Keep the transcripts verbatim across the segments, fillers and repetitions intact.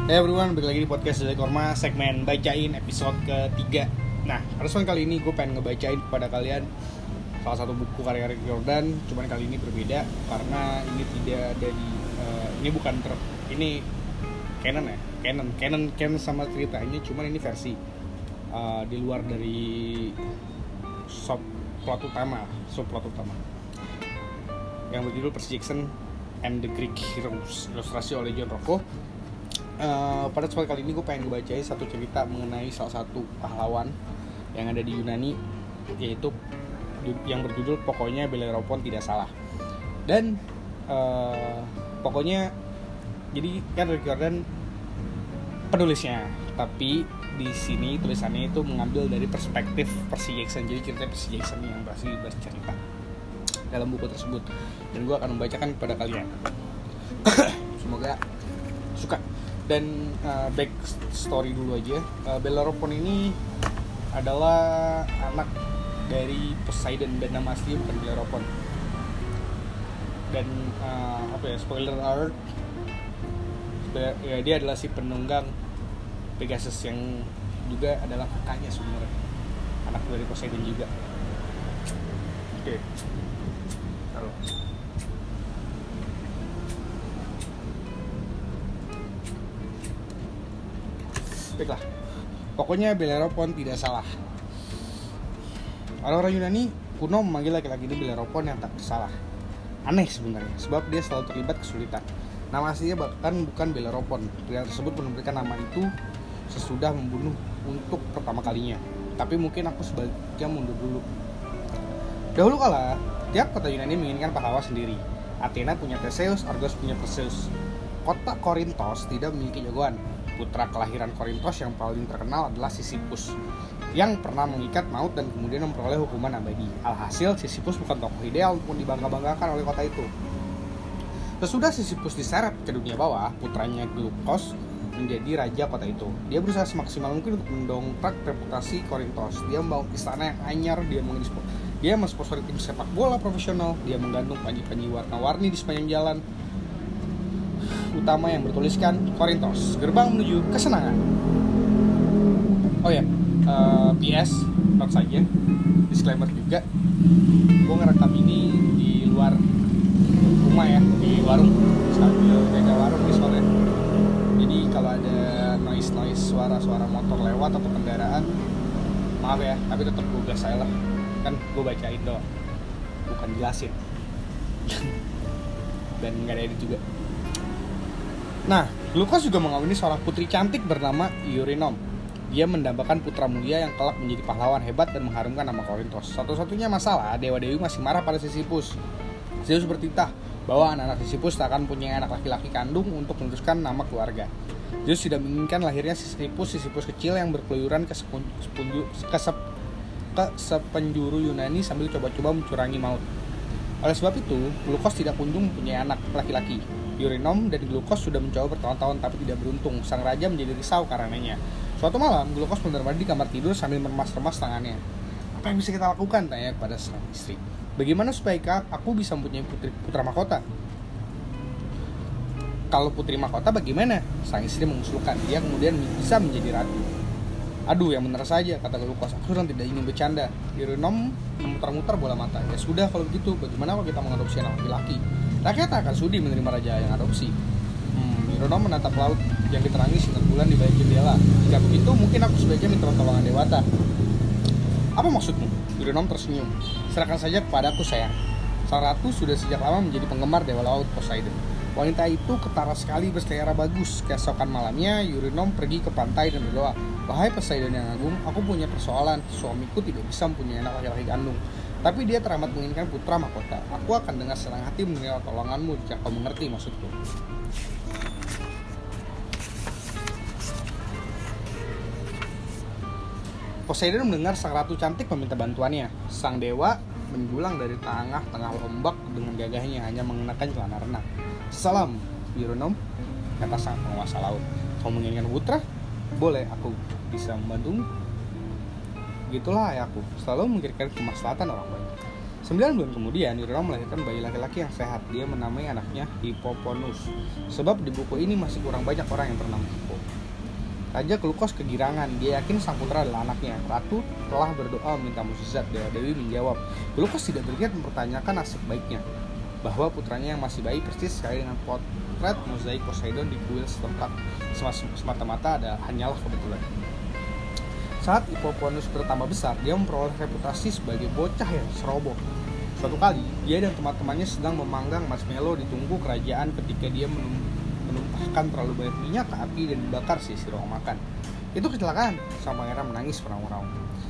Hey everyone, balik lagi di podcast Dari Korma segmen bacain episode ketiga. Nah, episode kali ini gue pengen ngebacain kepada kalian salah satu buku karya Rick Jordan. Cuman kali ini berbeda karena ini tidak ada di uh, ini bukan ter ini canon ya, canon, canon, canon sama ceritanya. Cuman ini versi uh, di luar dari sub plot utama, sub plot utama yang berjudul Percy Jackson and the Greek Heroes, ilustrasi oleh John Rocco. Uh, pada kesempatan kali ini gue pengen ngebacain satu cerita mengenai salah satu pahlawan yang ada di Yunani, yaitu yang berjudul pokoknya Bellerophon tidak salah. Dan uh, pokoknya jadi kan Rick Jordan penulisnya, tapi di sini tulisannya itu mengambil dari perspektif Percy Jackson. Jadi cerita Percy Jackson yang berhasil bercerita dalam buku tersebut, dan gue akan membacakan kepada kalian. Semoga suka. Dan uh, back story dulu aja. uh, Bellerophon ini adalah anak dari Poseidon, dan nama aslinya bukan Bellerophon. Dan uh, apa ya, spoiler alert, ya, dia adalah si penunggang Pegasus yang juga adalah kakaknya sebenarnya, anak dari Poseidon juga. Oke, okay. Taruh. Baiklah, pokoknya Bellerophon tidak salah. Orang-orang Yunani kuno memanggil laki-laki ini Bellerophon yang tak bersalah. Aneh sebenarnya, sebab dia selalu terlibat kesulitan. Nama aslinya bahkan bukan Bellerophon. Pria tersebut memberikan nama itu sesudah membunuh untuk pertama kalinya. Tapi mungkin aku sebaiknya mundur dulu. Dahulu kala, tiap kota Yunani menginginkan pahlawan sendiri. Athena punya Theseus, Argos punya Perseus. Kota Korintos tidak memiliki jagoan. Putra kelahiran Korintos yang paling terkenal adalah Sisyphus, yang pernah mengikat maut dan kemudian memperoleh hukuman abadi. Alhasil, Sisyphus bukan tokoh ideal untuk dibangga-banggakan oleh kota itu. Sesudah Sisyphus diseret ke dunia bawah, putranya Glaucus menjadi raja kota itu. Dia berusaha semaksimal mungkin untuk mendongkrak reputasi Korintos. Dia membangun istana yang anyar, dia menginspo, dia mensponsori tim sepak bola profesional, dia menggantung panji-panji warna-warni di sepanjang jalan utama yang bertuliskan Korintos, gerbang menuju kesenangan. Oh ya, uh, P S not saja, disclaimer juga, gue ngerekam ini di luar rumah ya, di warung, sambil jaga warung di sore. Jadi kalau ada noise-noise, suara-suara motor lewat atau kendaraan, maaf ya, tapi tetap gue gas saya lah. Kan gue bacain doang, bukan jelasin. Dan gak ada edit juga. Nah, Glaucus juga mengawini seorang putri cantik bernama Eurynome. Dia mendambakan putra mulia yang kelak menjadi pahlawan hebat dan mengharumkan nama Korintos. Satu-satunya masalah, dewa-dewi masih marah pada Sisyphus. Zeus bertitah bahwa anak-anak Sisyphus tak akan punya anak laki-laki kandung untuk meneruskan nama keluarga. Zeus tidak menginginkan lahirnya Sisyphus, Sisyphus kecil yang berkeluyuran ke, sepun, sepunju, ke, sep, ke sepenjuru Yunani sambil coba-coba mencurangi maut. Oleh sebab itu, Glaucus tidak kunjung mempunyai anak laki-laki. Eurynome dan Glaucus sudah mencoba bertahun-tahun tapi tidak beruntung. Sang raja menjadi risau karenanya. Suatu malam, Glaucus benar-benar di kamar tidur sambil meremas-remas tangannya. Apa yang bisa kita lakukan? Tanya kepada sang istri. Bagaimana supaya aku bisa mempunyai putri, putra mahkota? Kalau putri mahkota bagaimana? Sang istri mengusulkan. Dia kemudian bisa menjadi ratu. Aduh, yang benar saja, kata Glaucus. Aku sedang tidak ingin bercanda. Eurynome memutar-mutar bola mata. Ya sudah, kalau begitu, bagaimana kalau kita mengadopsi anak laki-laki? Rakyat akan sudi menerima raja yang adopsi. Hmm, Eurynome menatap laut yang diterangi sinar bulan di balik jendela. Jika begitu, mungkin aku sebaiknya minta pertolongan dewata. Apa maksudmu? Eurynome tersenyum. Serahkan saja kepadaku, sayang. Sang ratu sudah sejak lama menjadi penggemar dewa laut Poseidon. Wanita itu ketara sekali berselera bagus. Keesokan malamnya, Eurynome pergi ke pantai dan berdoa. Wahai Poseidon yang agung, aku punya persoalan. Suamiku tidak bisa mempunyai anak laki-laki kandung, tapi dia teramat menginginkan putra mahkota. Aku akan dengan senang hati menerima tolonganmu jika kau mengerti maksudku. Poseidon mendengar sang ratu cantik meminta bantuannya. Sang dewa menjulang dari tengah-tengah ombak dengan gagahnya, hanya mengenakan celana renang. Salam, Eurynome, kata sang penguasa laut. Kau menginginkan putra? Boleh, aku bisa membantumu. Begitulah ayahku, selalu memikirkan kemaslahatan orang banyak. Sembilan bulan kemudian, Yurina melahirkan bayi laki-laki yang sehat. Dia menamai anaknya Hippoponus. Sebab di buku ini masih kurang banyak orang yang bernama Hippo. Raja Kleukos kegirangan. Dia yakin sang putra adalah anaknya. Ratu telah berdoa meminta mukjizat. Dewa Dewi menjawab. Kleukos tidak berniat mempertanyakan nasib baiknya, bahwa putranya yang masih bayi persis sekali dengan potret mozaik Poseidon di kuil setempat. Semata-mata ada hanyalah kebetulan. Saat Hippoponus bertambah besar, dia memperoleh reputasi sebagai bocah yang ceroboh. Suatu kali, dia dan teman-temannya sedang memanggang marshmallow di tungku kerajaan ketika dia menumpahkan terlalu banyak minyak ke api dan dibakar sisi ruang makan. Itu kecelakaan, sang pangeran menangis meraung-raung.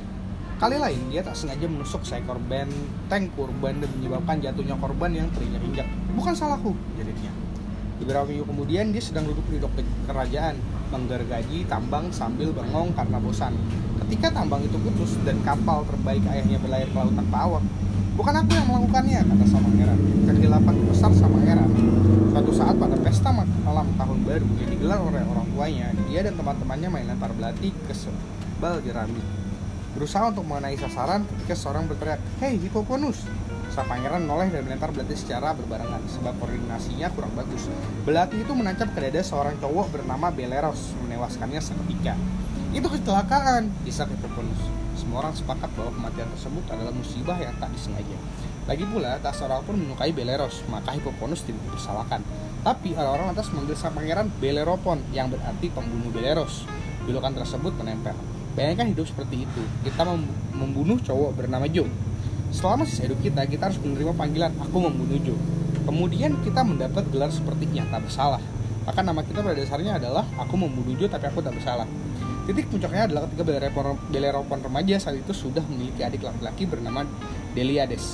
Kali lain, dia tak sengaja menusuk seekor benteng kurban dan menyebabkan jatuhnya korban yang terinjak-injak. Bukan salahku, jadinya. Beberapa minggu kemudian, dia sedang duduk di dok kerajaan, menggergaji tambang sambil bengong karena bosan. Ketika tambang itu putus dan kapal terbaik ayahnya berlayar ke laut tanpa awak. Bukan aku yang melakukannya, kata sang pangeran. Kehilapan besar sang pangeran. Suatu saat pada pesta malam tahun baru yang digelar oleh orang tuanya, dia dan teman-temannya main lempar belati ke sebal jerami. Berusaha untuk mengenai sasaran ketika seorang berteriak, "Hei Hippoponus!" Sang pangeran menoleh dan melempar belati secara berbarengan, sebab koordinasinya kurang bagus. Belati itu menancap ke dada seorang cowok bernama Beleros, menewaskannya seketika. Itu kecelakaan, isak Hippoponus. Semua orang sepakat bahwa kematian tersebut adalah musibah yang tak disengaja. Lagi pula, tak seorang pun menyukai Beleros, maka Hippoponus tidak dipersalahkan. Tapi orang-orang lantas memanggil sang pangeran Beleropon, yang berarti pembunuh Beleros. Julukan tersebut menempel. Bayangkan hidup seperti itu, kita membunuh cowok bernama Joe. Selama sisa hidup kita, kita harus menerima panggilan aku membunuh Joe. Kemudian kita mendapat gelar seperti yang tak bersalah. Maka nama kita pada dasarnya adalah aku membunuh Joe tapi aku tak bersalah. Titik puncaknya adalah ketika Beleropon, Beleropon remaja saat itu sudah memiliki adik laki-laki bernama Deliades.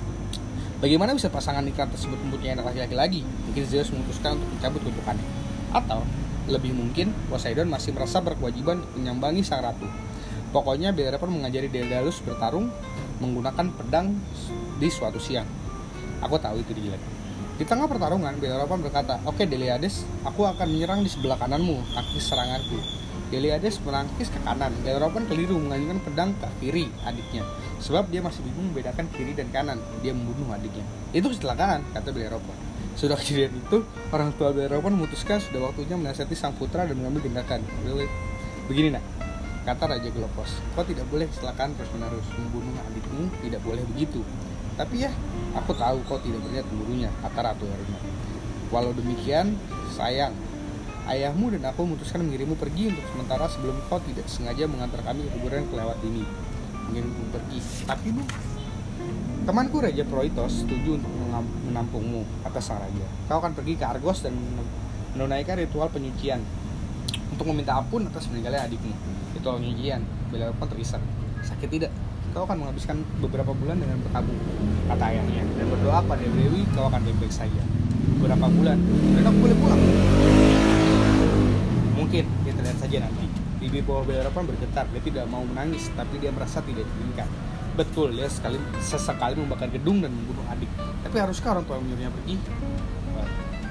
Bagaimana bisa pasangan iklan tersebut mempunyai anak laki-laki lagi? Mungkin Zeus memutuskan untuk mencabut kutukannya. Atau, lebih mungkin, Poseidon masih merasa berkewajiban untuk menyambangi sang ratu. Pokoknya Beleropon mengajari Daedalus bertarung menggunakan pedang di suatu siang. Aku tahu itu jelek. Di tengah pertarungan, Beleropon berkata, "Oke Deliades, aku akan menyerang di sebelah kananmu, tangkis seranganku." Deliades menangkis ke kanan. Beleropon keliru mengajukan pedang ke kiri adiknya, sebab dia masih bingung membedakan kiri dan kanan. Dia membunuh adiknya. Itu kecelakaan, kata Beleropon. Sudah kejadian itu, orang tua Beleropon memutuskan sudah waktunya menasihati sang putra dan mengambil tindakan. Begini nak, kata Raja Kleukos, kau tidak boleh kecelakaan terus-menerus. Membunuh adikmu tidak boleh begitu. Tapi ya, aku tahu kau tidak berniat membunuhnya, kata Ratu Herina. Walau demikian, sayang, ayahmu dan aku memutuskan mengirimmu pergi untuk sementara sebelum kau tidak sengaja mengantar kami ke kuburan kelewat ini. Mengirimmu pergi. Tapi bu, temanku Raja Proitos setuju untuk menampungmu, kata sang raja. Kau akan pergi ke Argos dan menunaikan ritual penyucian untuk meminta ampun atas meninggalnya adikmu. Ritual penyucian. Beleropon terisak. Sakit tidak? Kau akan menghabiskan beberapa bulan dengan berkabung, kata ayahnya, dan berdoa pada Dewi kau akan baik-baik saja. Beberapa bulan, dan aku boleh pulang. Mungkin, kita lihat saja nanti. Bibi bawah Beleropon bergetar, dia tidak mau menangis, tapi dia merasa tidak diinginkan. Betul, dia sekali, sesekali membakar gedung dan membunuh adik. Tapi haruskah orang tua yang menyuruhnya pergi? Well,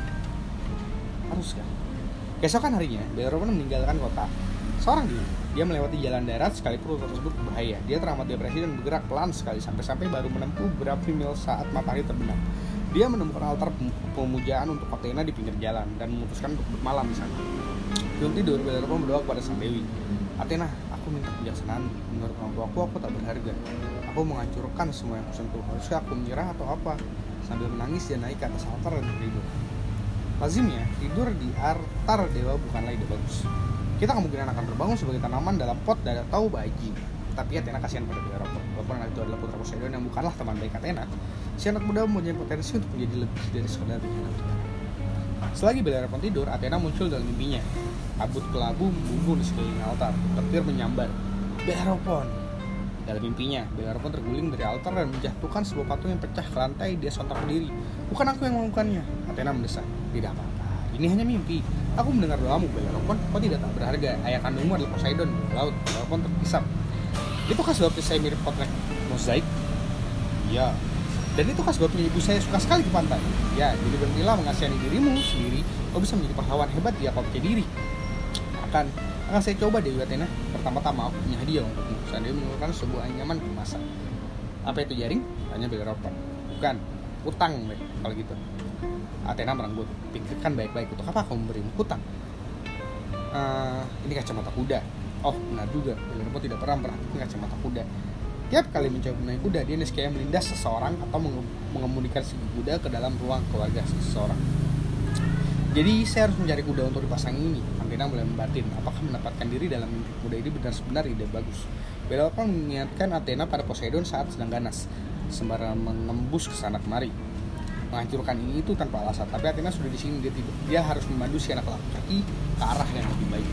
haruskah? Keesokan harinya, Beleropon meninggalkan kota. Seorang diri, dia melewati jalan darat sekalipun rute tersebut berbahaya. Dia teramat depresi dan bergerak pelan sekali sampai-sampai baru menempuh beberapa mil saat matahari terbenam. Dia menemukan altar pemujaan untuk Athena di pinggir jalan dan memutuskan untuk bermalam di sana. Sebelum tidur, Beleropon berdoa kepada sang dewi. Athena, aku minta kebijaksanaan. Menurut orang tuaku, aku tak berharga. Aku menghancurkan semua yang kusentuh. Haruskah aku menyerah atau apa? Sambil menangis, dia naik ke atas altar dan tidur. Lazimnya, tidur di altar dewa bukanlah ide bagus. Kita kemungkinan akan terbangun sebagai tanaman dalam pot dan tahu baji. Tapi Athena kasihan pada Beleropon. Walaupun anak itu adalah putra Poseidon yang bukanlah teman baik Athena, si anak muda mempunyai potensi untuk menjadi lebih dari sekedar anak. Selagi Beleropon tidur, Athena muncul dalam mimpinya. Kabut kelabu membumbung di sekeliling altar. Petir menyambar. Beleropon. Dalam mimpinya, Beleropon terguling dari altar dan menjatuhkan sebuah patung yang pecah ke lantai. Dia sontak berdiri. Bukan aku yang melakukannya. Athena mendesak. Tidak apa-apa. Ini hanya mimpi. Aku mendengar doamu, Beleropon. Kau tidak tak berharga. Ayah kandungmu adalah Poseidon. Laut. Beleropon terpisah. Itukah sebabnya saya mirip potret mozaik? Ya. Dan itukah sebabnya ibu saya suka sekali ke pantai? Ya. Jadi berhentilah mengasihani dirimu sendiri. Kau bisa menjadi pahlawan hebat jika kau percaya diri. Akan, akan saya coba Dewi Athena. Pertama-tama aku punya hadiah untukmu. Seandainya mengeluarkan sebuah anyaman kemasan. Apa itu jaring? Tanya Bellerophon. Bukan, utang deh kalau gitu. Athena merenggut. Pikirkan baik-baik, untuk apa kau memberimu hutang? Uh, ini kacamata kuda. Oh, benar juga. Bellerophon tidak pernah memperhatikan kacamata kuda. Tiap kali mencoba menaik kuda, dia niscaya melindas seseorang atau mengemudikan si kuda ke dalam ruang keluarga seseorang. Jadi saya harus mencari kuda untuk dipasang ini. Athena mulai membatin. Apakah menempatkan diri dalam mimpi kuda ini benar-benar ide bagus? Bellerophon mengingatkan Athena pada Poseidon saat sedang ganas, sembarang mengembus ke sana kemari, menghancurkan ini itu tanpa alasan. Tapi Athena sudah di sini, dia, dia harus memandu si anak laki ke arah yang lebih baik.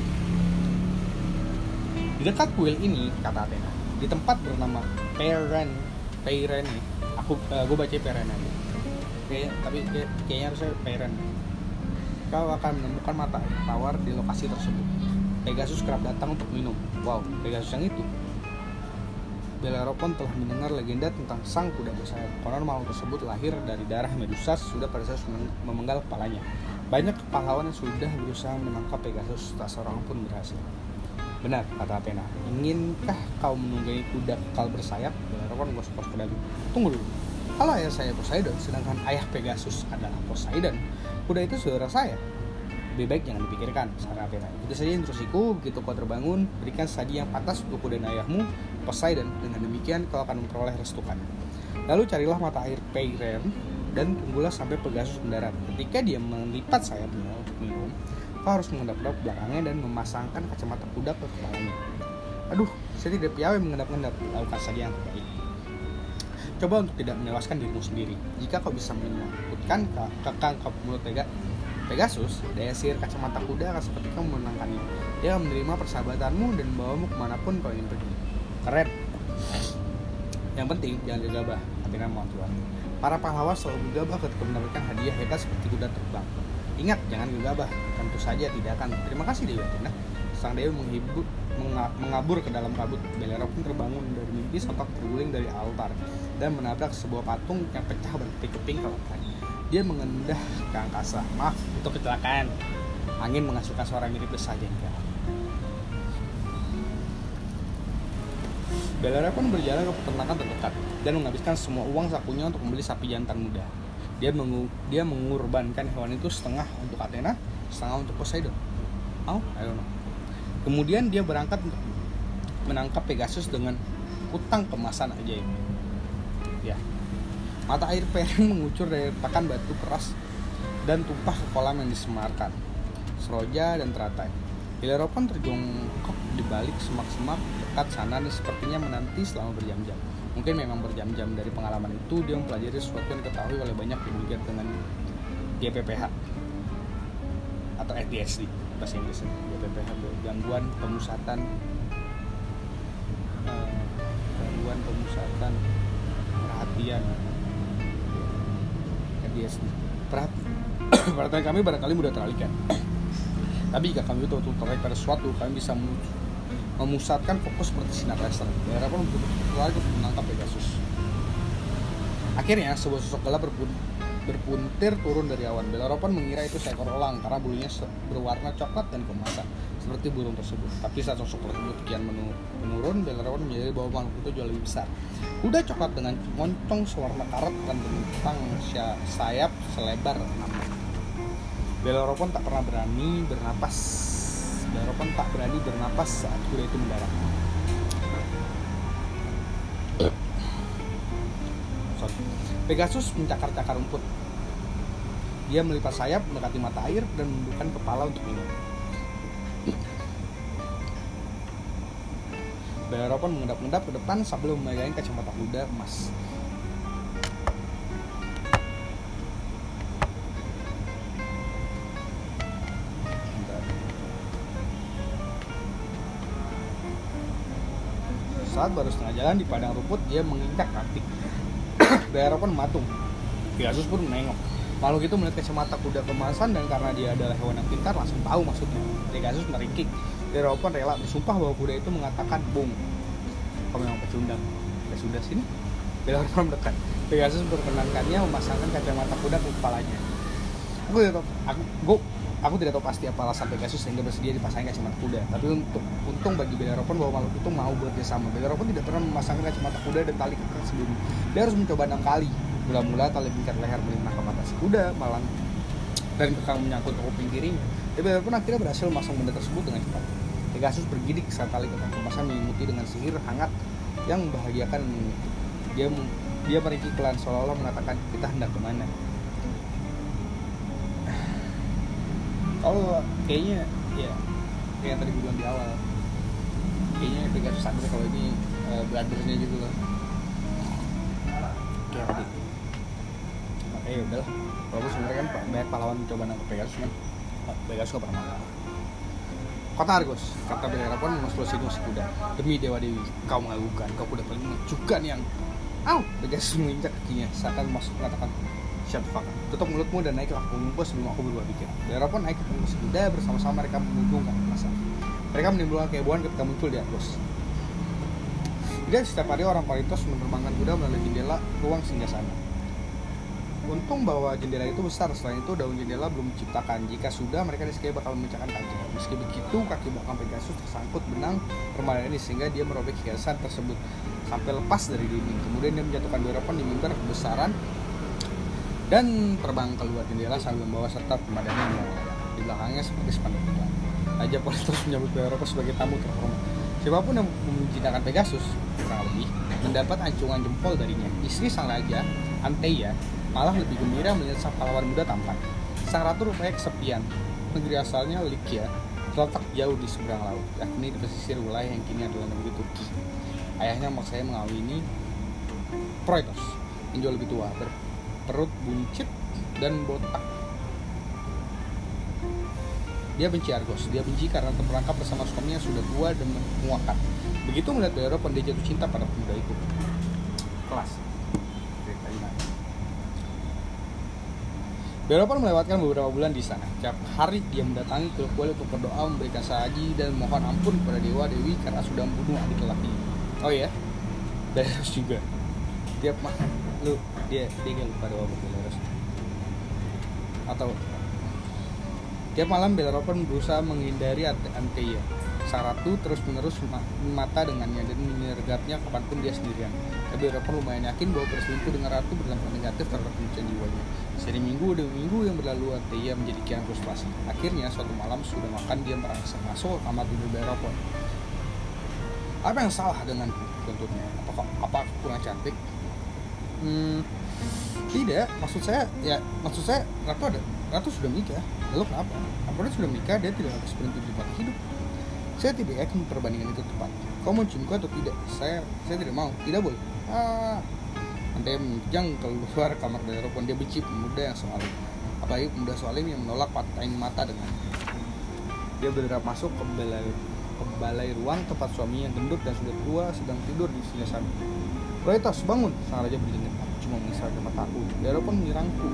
Di dekat kuil ini, kata Athena, di tempat bernama Peiren, Peiren nih, aku uh, gue baca Peiren aja. Kayaknya, tapi kayak, kayaknya harusnya Peiren. Kau akan menemukan mata air tawar di lokasi tersebut. Pegasus kerap datang untuk minum. Wow, Pegasus yang itu. Bellerophon telah mendengar legenda tentang sang kuda bersayap. Konon makhluk tersebut lahir dari darah Medusa sudah pada saat memenggal kepalanya. Banyak pahlawan yang sudah berusaha menangkap Pegasus, tak seorang pun berhasil. Benar, kata Athena. Inginkah kau menunggangi kuda kekal bersayap? Bellerophon gosok-gosok kuda. Tunggu dulu. Kalau ayah saya Poseidon, sedangkan ayah Pegasus adalah Poseidon, kuda itu saudara saya. Lebih baik jangan dipikirkan, saran Athena. Ikuti saja instruksiku, begitu kau terbangun, berikan saji yang pantas untuk kuda dan ayahmu, Poseidon. Dengan demikian kau akan memperoleh restu kami. Lalu carilah mata air Peiren dan tunggulah sampai Pegasus mendarat. Ketika dia melipat sayapnya untuk minum, kau harus mengendap-endap belakangnya dan memasangkan kacamata kuda ke kepalanya. Aduh, saya tidak piawai mengendap-endap, lakukan saja yang terbaik. Coba untuk tidak menewaskan dirimu sendiri. Jika kau bisa menyangkutkan kekang ke mulut Pegasus, daya sihir kacamata kuda akan seketika memenangkannya. Dia akan menerima persahabatanmu dan membawamu kemanapun kau ingin pergi. Keren. Yang penting jangan gegabah. Athena mengatur. Para pahlawan selalu gegabah ketika mendapatkan hadiah hebat seperti kuda terbang. Ingat, jangan gegabah. Tentu saja tidak akan. Terima kasih Dewi Athena. Sang dewi menghibur, mengabur ke dalam kabut. Bellerophon terbangun dari mimpi sontak terguling dari altar dan menabrak sebuah patung yang pecah berkeping-keping ke lantai. Dia mengendah ke angkasa. Maaf, itu kecelakaan. Angin menghasilkan suara mirip desah jengkel. Bellerophon berjalan ke peternakan terdekat dan menghabiskan semua uang sakunya untuk membeli sapi jantan muda. Dia, mengu- dia mengorbankan hewan itu setengah untuk Athena, setengah untuk Poseidon. Oh, I don't know. Kemudian dia berangkat untuk menangkap Pegasus dengan utang kemasan ajaib. Ya. Mata air Peiren mengucur dari retakan batu keras dan tumpah ke kolam yang disemarkan, seroja dan teratai. Bellerophon terjongkok di balik semak-semak dekat sana dan sepertinya menanti selama berjam-jam. Mungkin memang berjam-jam. Dari pengalaman itu dia mempelajari sesuatu yang diketahui oleh banyak pemuda dengan G P P H atau A D S D bahasa Inggrisnya. G P P H gangguan pemusatan eh, gangguan pemusatan perhatian. A D S D. Perhatian kami barangkali mudah teralihkan. Tapi jika kami betul-betul tertarik pada sesuatu, kami bisa memusatkan fokus seperti sinar laser. Bellerophon betul-betul tertarik untuk menangkap Pegasus. Akhirnya sebuah sosok gelap berpun- berpuntir turun dari awan. Bellerophon mengira itu seekor elang karena bulunya berwarna coklat dan kemasan seperti burung tersebut. Tapi saat sosok tersebut kian menurun, Bellerophon menyadari bahwa makhluk itu jauh lebih besar. Kuda coklat dengan moncong sewarna karat dan bentang sayap selebar enam meter. Bellerophon tak pernah berani bernapas. Bellerophon tak berani bernapas saat kuda itu mendarat. Sorry. Pegasus mencakar-cakar rumput. Dia melipat sayap mendekati mata air dan menundukkan kepala untuk minum. Bellerophon mengendap-endap ke depan sambil memegang kacamata kuda emas. Saat baru setengah jalan di padang rumput, dia menginjak kaki. Bellerophon mematung. Pegasus pun menengok. Makhluk itu melihat kacamata kuda kemasan dan karena dia adalah hewan yang pintar langsung tahu maksudnya. Pegasus meringkik. Bellerophon rela bersumpah bahwa kuda itu mengatakan bung. Kau memang pecundang. Ya sudah sini. Bellerophon mendekat. Pegasus memperkenankannya memasangkan kacamata kuda ke kepalanya. Aku aku, aku Aku tidak tahu pasti apa alasan Pegasus sehingga bersedia dipasangkan kacamata kuda. Tapi untuk untung bagi Bellerophon bahwa makhluk itu mau bekerjasama. Bellerophon tidak pernah memasangkan kacamata kuda dan tali kekang sebelumnya. Dia harus mencoba enam kali. Mula-mula tali mengikat leher menangkap mata si kuda, malang dan kekang menyangkut ke kuping kirinya. Tapi Bellerophon akhirnya berhasil memasang benda tersebut dengan cepat. Pegasus bergidik saat tali kekang kemasan menyelimuti dengan sihir hangat yang membahagiakan. Dia dia meringkik pelan seolah-olah mengatakan, kita hendak kemana? Kalau kayaknya ya kayak yang tadi gue bilang di awal, kayaknya Pegasus sadar kalau ini uh, brothernya gitu loh. Kayak tadi. Makanya ya udahlah. Walaupun sebenarnya kan banyak pahlawan mencoba nangkep Pegasus kan, Pegasus gak pernah mau. Kota Argos, kata Bellerophon mengeksplosikan si kuda. Demi dewa dewi, kau mengagukan, kau kuda paling menakjubkan yang. Au! Pegasus menginjak kakinya, seakan masuk mengatakan, shut the fuck up. Tutup mulutmu dan naiklah ke punggung sebelum aku berubah pikir. Bellerophon naik ke punggung si kuda, bersama-sama mereka menguntungkan masa. Mereka menimbulkan kehebohan ketika muncul di Argos. Tidak setiap hari orang Korintos menerbangkan kuda melalui jendela ruang singgasana. Untung bahwa jendela itu besar, selain itu daun jendela belum diciptakan. Jika sudah, mereka niscaya bakal memecahkan kaca. Meski begitu, kaki belakang Pegasus tersangkut benang permainan ini sehingga dia merobek hiasan tersebut sampai lepas dari dinding. Kemudian dia menjatuhkan Bellerophon di mimbar kebesaran dan terbang keluar jendela sambil membawa serta pemadamnya yang di belakangnya seperti spanduk iklan. Raja Korintos menyambut Bellerophon sebagai tamu terhormat. Siapapun yang mencintakan Pegasus, kurang lebih, mendapat ancungan jempol darinya. Istri sang raja, Anteia, malah lebih gembira melihat sang pahlawan muda tampan. Sang ratu rupanya kesepian. Negeri asalnya Lykia terletak jauh di seberang laut, yakni di pesisir wilayah yang kini adalah negeri Turki. Ayahnya memaksanya mengawini Proitos, yang jauh lebih tua, berperut buncit dan botak. Dia benci Argos. Dia benci karena terperangkap bersama suaminya yang sudah tua dan menguakat. Begitu melihat Bellerophon, dia jatuh cinta pada pemuda itu. Kelas. Bellerophon melewatkan beberapa bulan di sana. Setiap hari dia mendatangi ke kuil untuk berdoa, memberikan saji dan mohon ampun kepada dewa dewi karena sudah membunuh adik lelaki. Oh ya, Bellerophon juga. Tiap malam, lu dia dia gak lupa doa buat Bellerophon. Atau tiap malam Bellerophon berusaha menghindari Anteia. Sang ratu terus-menerus mata dengannya dan menyergapnya kapanpun dia sendirian. Tapi Bellerophon lumayan yakin bahwa berselingkuh dengan ratu berdampak negatif terhadap kemudian jiwanya. Seri minggu demi minggu yang berlalu, Anteia menjadi kian frustrasi. Akhirnya suatu malam sudah makan, dia merasa masuk ke kamar tidur Bellerophon. Apa yang salah dengan tuntutnya? Apa apa aku kurang cantik? Hmm, tidak. Maksud saya ya maksud saya ratu ada ratu sudah menikah. Lalu kenapa? Apabila sudah menikah, dia tidak harus berhenti di tempat hidup. Saya tidak yakin perbandingan itu tepat. Kau mau ciumku atau tidak? Saya saya tidak mau. Tidak boleh. Ah. Anteia menjang keluar kamar Bellerophon. Dia benci pemuda yang soalim. Apalagi pemuda soalim yang menolak patahin mata dengan. Dia bergerak masuk ke balai, ke balai ruang tempat suaminya yang gendut dan sudah tua sedang tidur di singgasana. Proitos, bangun! Sang raja berjenggot. Aku cuma mengisahkan mataku. Bellerophon menyerangku.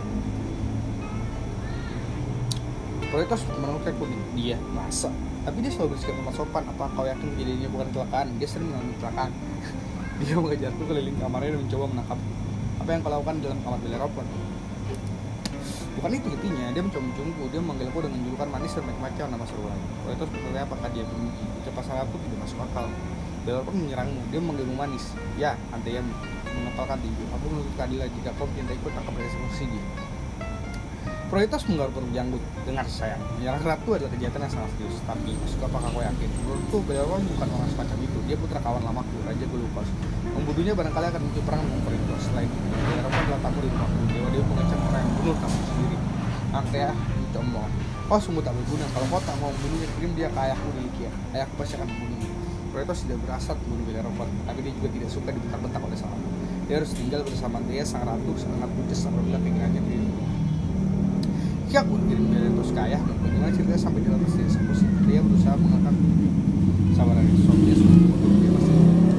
Proitos menolak kuning. Dia masa. Tapi dia selalu bersikap amat sopan. Apa kau yakin kejadiannya bukan kecelakaan? Dia sering mengalami kecelakaan. Dia mengejarku keliling kamarnya dan mencoba menangkapku. Apa yang kau lakukan dalam kamar Bellerophon? Bukan itu intinya. Dia mencoba menciumku. Dia memanggilku dengan julukan manis dan macam-macam nama seru lain. Proitos bertanya apakah dia benci. Ucapan sangatku tidak masuk akal. Bellerophon menyerangmu. Dia memanggilmu manis. Ya, Anteia mengepalkan tinju. Aku menuntut keadilan. Jika kau mencintaiku, tangkap eksekusi dia. Proitos menggaruk janggut. Dengar sayang, menyerang ratu adalah kejahatan yang sangat serius. Tapi, apakah kau yakin? Menurutku, Bellerophon bukan orang semacam itu. Dia putra kawan lamaku, Raja Gelubas. Membunuhnya barangkali akan mungkin perang dengan Proitos. Selain itu, Bellerophon adalah tamu di rumahku. Dewa-dewa mengecam orang yang membunuh kamu sendiri. Anteia mencemooh. Kau sungguh tak berguna. Kalau kau tak mau membunuhnya, kirim dia ke ayahku di Lykia. Ayahku pasti akan membunuhnya. Proitos tidak berasal membunuh Bellerophon, tapi dia juga tidak suka dibentak-bentak oleh sang ratu. Dia harus tinggal bersama Anteia, sang ratu sangat budes apabila keinginannya diri. Jika aku kirim Bellerophon ke ayah, bagaimana ceritanya sampai di atas eksekusi? Dia berusaha mengangkat sabaran suaminya sungguh bodoh. Dia masih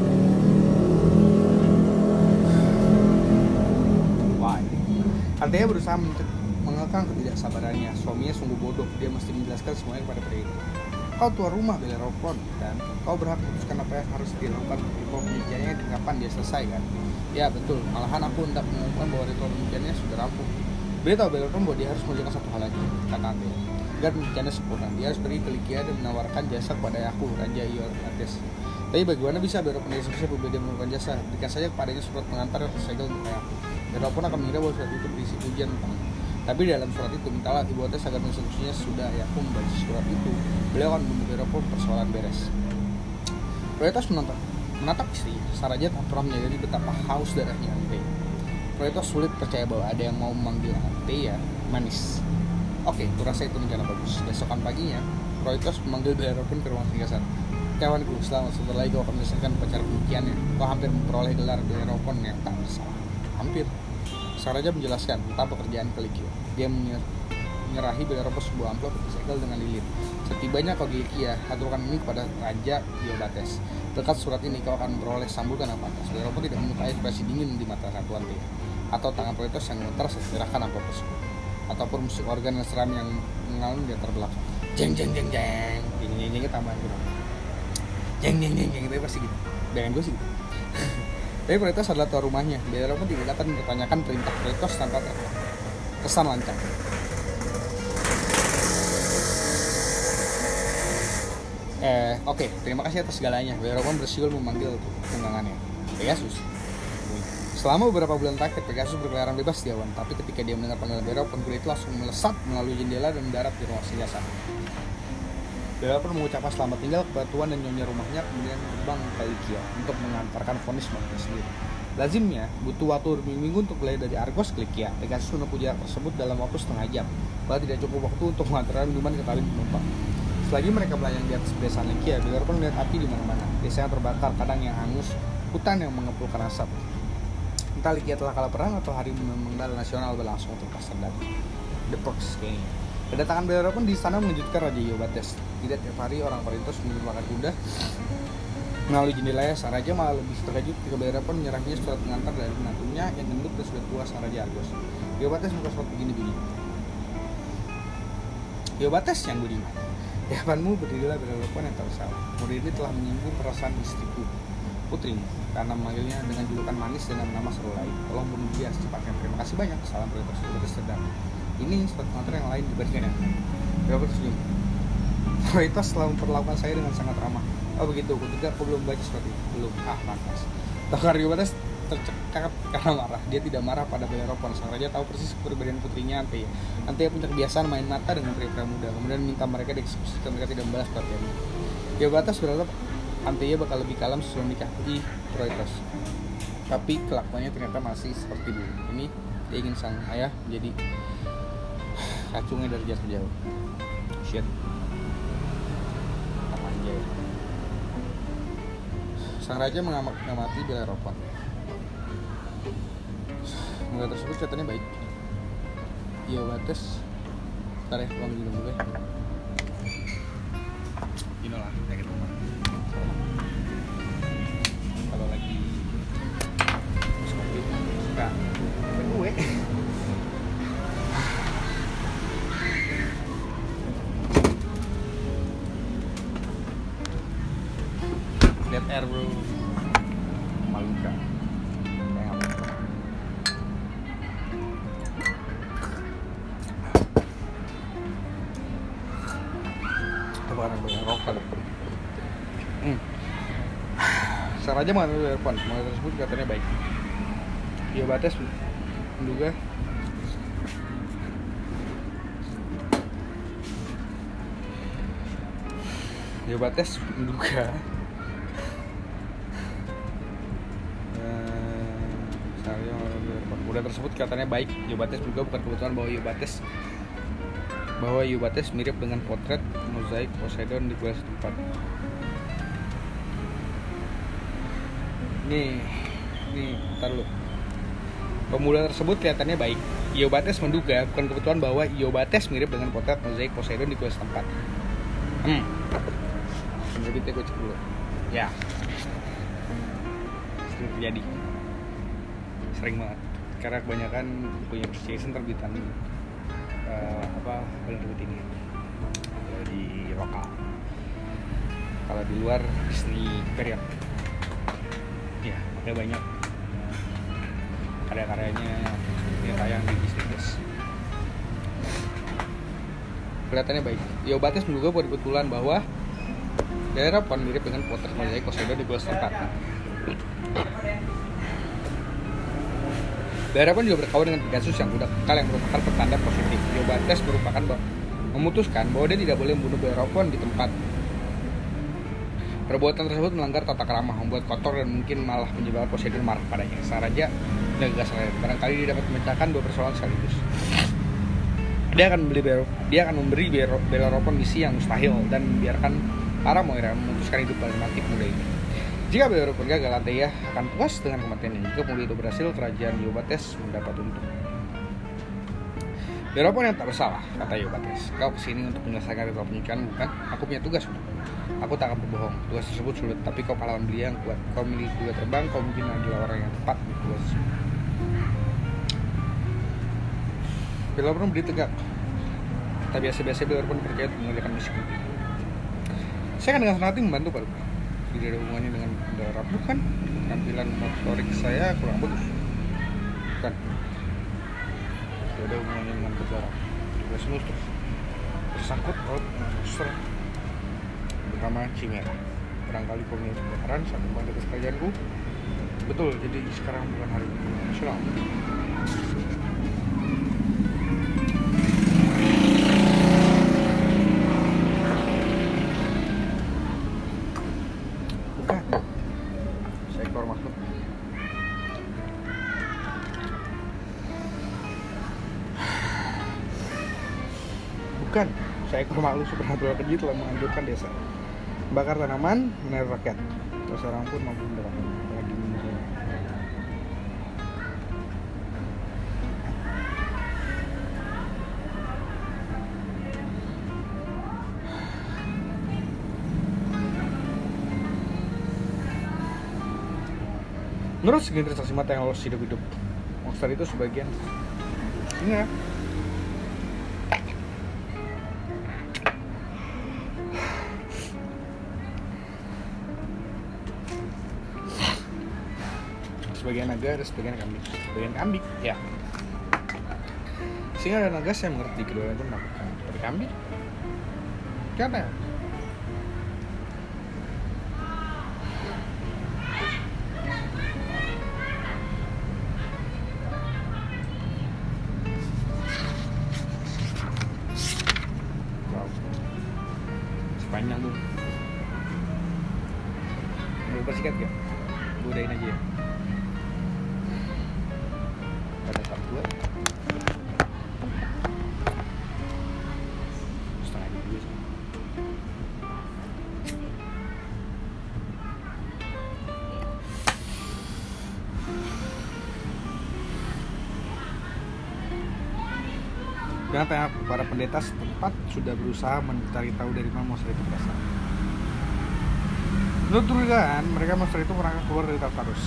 why? Anteia berusaha mengekang ketidaksabarannya. Suaminya sungguh bodoh. Dia mesti menjelaskan semuanya kepada pria itu. Kau tuan rumah Bellerophon dan kau berhak memutuskan apa yang harus dilakukan. Ritual pernikahannya dan kapan dia selesai kan? Ya betul. Malahan aku hendak mengumumkan bahwa ritual pernikahannya sudah rampung. Beritahu Bellerophon bahwa dia harus mengerjakan satu hal lagi, kata Anteia. agar pembuktiannya sempurna. Dia harus pergi ke Likia dan menawarkan jasa kepada aku, Raja Iobates. Tapi bagaimana bisa Bellerophon dari selesai berbeda menemukan jasa? Berikan saja kepadanya surat pengantar yang tersegel untuk aku. Bellerophon akan mengira bahwa surat itu berisi pujian tentang. Tapi dalam surat itu mintalah Iobates agar instruksinya sudah ya aku membaca surat itu. Beliau akan membantu Bellerophon persoalan beres. Proetos menonton menatap istri. Saraja tak pernah menyadari betapa haus darahnya Ante. Proetos sulit percaya bahwa ada yang mau memanggil Ante ya manis. Oke, kurasa itu rencana bagus. Besokan paginya, Proetos memanggil Bellerophon ke ruang tinggasan. Kawanku, selamat sebentar lagi kau akan menyelesaikan upacara pembuktiannya. Kau hampir memperoleh gelar Bellerophon yang tak bersalah. Hampir. Saraja menjelaskan tentang pekerjaan Kelikia. Dia menyerahi Bellerophon sebuah amplop disegel dengan lilin. Setibanya kau di Likia, aturkan ini kepada Raja Iobates. Dekat surat ini kau akan memperoleh sambutan yang pantas. Bellerophon tidak menyukai ekspresi dingin di mata Ratu Ante, atau tangan Proetos yang gemetar saat menyerahkan amplop tersebut, ataupun musik organ yang seram yang mengalun di latar belakang. Jeng jeng jeng jeng, jeng jeng jengnya tambahan gue. Jeng jeng jeng jeng itu pasti gitu. Dengan gue sih gitu. Tapi Proetos adalah tuan rumahnya. Bellerophon tidak akan mempertanyakan perintah Proetos tanpa kesan lancang. Eh, oke, okay. Terima kasih atas segalanya. Bellerophon bersiul memanggil tunggangannya, Pegasus. Selama beberapa bulan terakhir, Pegasus berkeliaran bebas di awan. Tapi ketika dia mendengar panggilan Bellerophon, kuda itu langsung melesat melalui jendela dan mendarat di ruang singgah sana. Bellerophon mengucapkan selamat tinggal kepada tuan dan nyonya rumahnya, kemudian terbang ke Likia untuk mengantarkan vonis mereka sendiri. Lazimnya, butuh waktu berminggu untuk berlayar dari Argos ke Likia. Pegasus menempuh jarak tersebut dalam waktu setengah jam. Bahkan tidak cukup waktu untuk mengantarkan minuman ke kabin penumpang. Selagi mereka melayang di atas pedesaan Likia, Bellerophon melihat api di mana-mana. Desa yang terbakar, kadang yang hangus, hutan yang mengepulkan asap. Entah Likia telah kalah perang atau hari mengenal nasional berlangsung terlepas dari The Prox kayaknya. Kedatangan Bellerophon di istana mengejutkan Raja Iobates. Tidak tiap hari orang Korintos menyumbangkan kuda melalui jendelanya. Sang raja malah lebih terkejut ketika Bellerophon menyerahnya surat pengantar dari menantunya yang gendut dan sudah tua, sang Raja Argos. Iobates buka surat begini-begini. Iobates yang budiman, di hadapanmu berdirilah Bellerophon yang tak bersalah. Murid ini telah menyinggung perasaan istriku, putrimu, karena memanggilnya dengan julukan manis dan nama seru lain. Tolong bunuh dia secepatnya. Terima kasih banyak. Salam Proetos. Iobates sedang. Ini surat pengantar yang lain diberikan ya. Bellerophon tersenyum. Proetos telah memperlakukan saya dengan sangat ramah. Oh begitu, ketika aku belum baca surat itu. Belum. Ah, maaf. Tokar Iobates tercekat karena marah. Dia tidak marah pada Bellerophon. Sang raja tahu persis kepribadian putrinya Ante. Ante punya kebiasaan main mata dengan pria-pria muda, kemudian minta mereka dieksekusi jika mereka tidak membalas perhatiannya. Iobates berharap Ante bakal lebih kalem sebelum menikahi Proetos. Tapi kelakuannya ternyata masih seperti dulu. Ini dia ingin sang ayah menjadi kacungnya dari jarak jauh. Shit. Apa aja ya. Sang raja mengamati Bellerophon. Mulai tersebut katanya baik. Iobates, ntar ya, gua minum dulu ya. Gini lah, kayak gitu. Kalau lagi suka gue. Dead air bro, Maluka. Barang banyak rokok. Hmm. Sang raja mengambil Bellerophon. Mulai tersebut katanya baik. Iobates menduga Iobates menduga Bulan tersebut katanya baik. Iobates menduga bukan kebetulan bahwa Iobates bahwa Iobates mirip dengan potret mozaik Poseidon di gua setempat. Nih, nih, ntar lu. Pemuda tersebut kelihatannya baik. Iobates menduga bukan kebetulan bahwa Iobates mirip dengan potret mozaik Poseidon di gua setempat. Hmm. Jadi kita cek dulu. Ya. Sering terjadi. Sering banget. Karena kebanyakan punya Jason terbitan uh, apa bulan terbit ini. Kalau di lokal. Kalau di luar Disney period. Ya, makanya banyak karya-karyanya yang tayang di Disney Plus. kelihatannya baik. Iobates menduga kebetulan bahwa Bellerophon mirip dengan potret mozaik Poseidon di Gua Serpat. Bellerophon juga berkawan dengan Pegasus yang budak kekal yang merupakan pertanda positif. Iobates merupakan memutuskan bahwa dia tidak boleh membunuh Bellerophon di tempat. Perbuatan tersebut melanggar tata krama, membuat kotor dan mungkin malah menyebabkan Poseidon marah padanya. Sang raja dan gagas lain. Barangkali dia dapat memecahkan dua persoalan sekaligus. Dia akan membeli dia akan memberi Bellerophon misi yang mustahil dan membiarkan para Moira memutuskan hidup alternatif muda ini. Jika Bellerophon gagal, Anteia akan puas dengan kematiannya. Jika pemuda itu berhasil, kerajaan Iobates mendapat untung. Bellerophon yang tak bersalah, kata Iobates. Kau kesini untuk menyelesaikan ritual pernikahan, bukan? Aku punya tugas untuk. Aku tak akan berbohong. Tugas tersebut sulit, tapi kau pahlawan belia yang kuat. Kau milih kuda terbang, kau mungkin adalah orang yang tepat untuk tugas tersebut. Bellerophon berdiri tegak. Tak biasa-biasa Bellerophon percaya untuk mengerjakan misi penting. Saya akan dengan senang hati membantu Pak Luka. Tidak ada hubungannya dengan darat, bukan? Penampilan motorik saya kurang bagus, bukan? Tidak ada hubungannya dengan darat. Tugas terus tersangkut paut monster bernama Chimera. Barangkali kau melihat kebakaran saat membantu atas kerajaanku. Betul, jadi sekarang bukan hari nasional. Bukan, seekor makhluk. Bukan, seekor makhluk supernatural keji telah menghancurkan desa, membakar tanaman, menarik rakyat. Tak seorang pun mampu mendapatkan lagi musuhnya. Menurut segelintir saksi mata yang lolos hidup-hidup, monster itu sebagian singa. Sebagian naga dan sebagian kambing. Sebagian kambing, ya. Singa dan naga saya mengerti, keduanya itu menakutkan. Tapi kambing, siapa ya? Wow, sepanjang tuh. Mau bersikat gak? Gue udahin aja ya. Pada tahap dua setengah jam dulu sih. Ternyata para pendeta setempat sudah berusaha mencari tahu dari mana monster itu berasal. Menurut dugaan, mereka monster itu merangkak keluar dari Tartarus.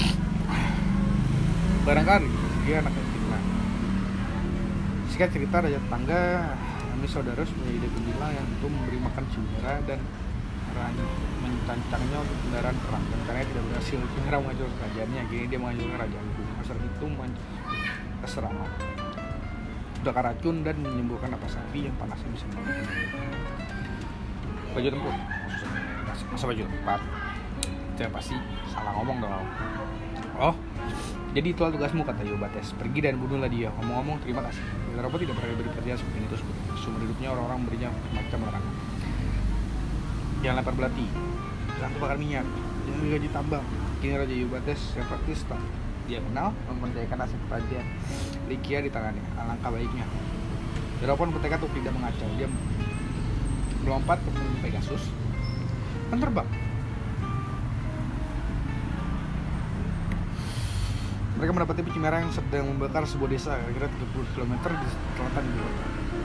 Barangkali dia anak Estina. Singkat cerita, raja tetangga kami saudara punya ide gembira yang itu memberi makan Chimera dan mencancangnya untuk kendaraan perang. Dan karena tidak berhasil, Chimera menghancurkan kerajaannya. Kini dia menghancurkan kerajaanku. Monster itu keserangan, udara racun dan menyembuhkan napas api yang panasnya bisa membunuh. Baju tempur, masa baju tempat? Saya pasti salah ngomong dong. Oh, jadi itulah tugasmu, kata Iobates. Pergi dan bunuhlah dia. Ngomong-ngomong, terima kasih. Bellerophon tidak pernah diberi pekerjaan seperti itu sebelumnya. Seumur hidupnya orang-orang berinya macam larangan. Jangan lempar belati, jangan bakar minyak, jangan gaji tambang. Kini Raja Iobates yang praktis tak dia kenal mempercayakan nasib kerajaan Lycia di tangannya. Alangkah baiknya. Bellerophon bertekad untuk tidak mengacau. Dia melompat ke punggung Pegasus dan terbang. Mereka mendapati Chimera yang sedang membakar sebuah desa kira-kira tiga puluh kilometer di selatan Ibu Kota.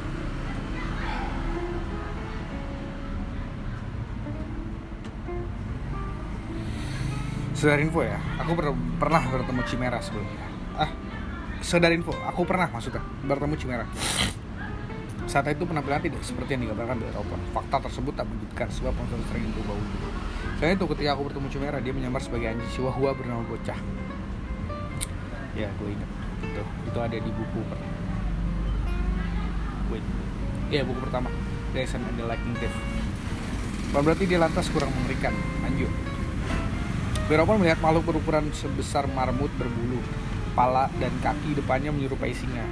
Sekedar info ya, aku ber- pernah bertemu Chimera sebelumnya. Ah, sekedar info, aku pernah maksudnya bertemu Chimera. Saat itu penampilan tidak seperti yang digambarkan Bellerophon. Fakta tersebut tak mengejutkan sebab monster sering berubah wujud. Selain itu, ketika aku bertemu Chimera, dia menyamar sebagai anjing chihuahua bernama Bocah. Ya, gue ingat itu, itu ada di buku. Wait, Iya, buku pertama, Jason and the Lightning Thief. Bukan berarti dia lantas kurang mengerikan. Lanjut. Beropon melihat makhluk berukuran sebesar marmut berbulu, kepala dan kaki depannya menyerupai singa.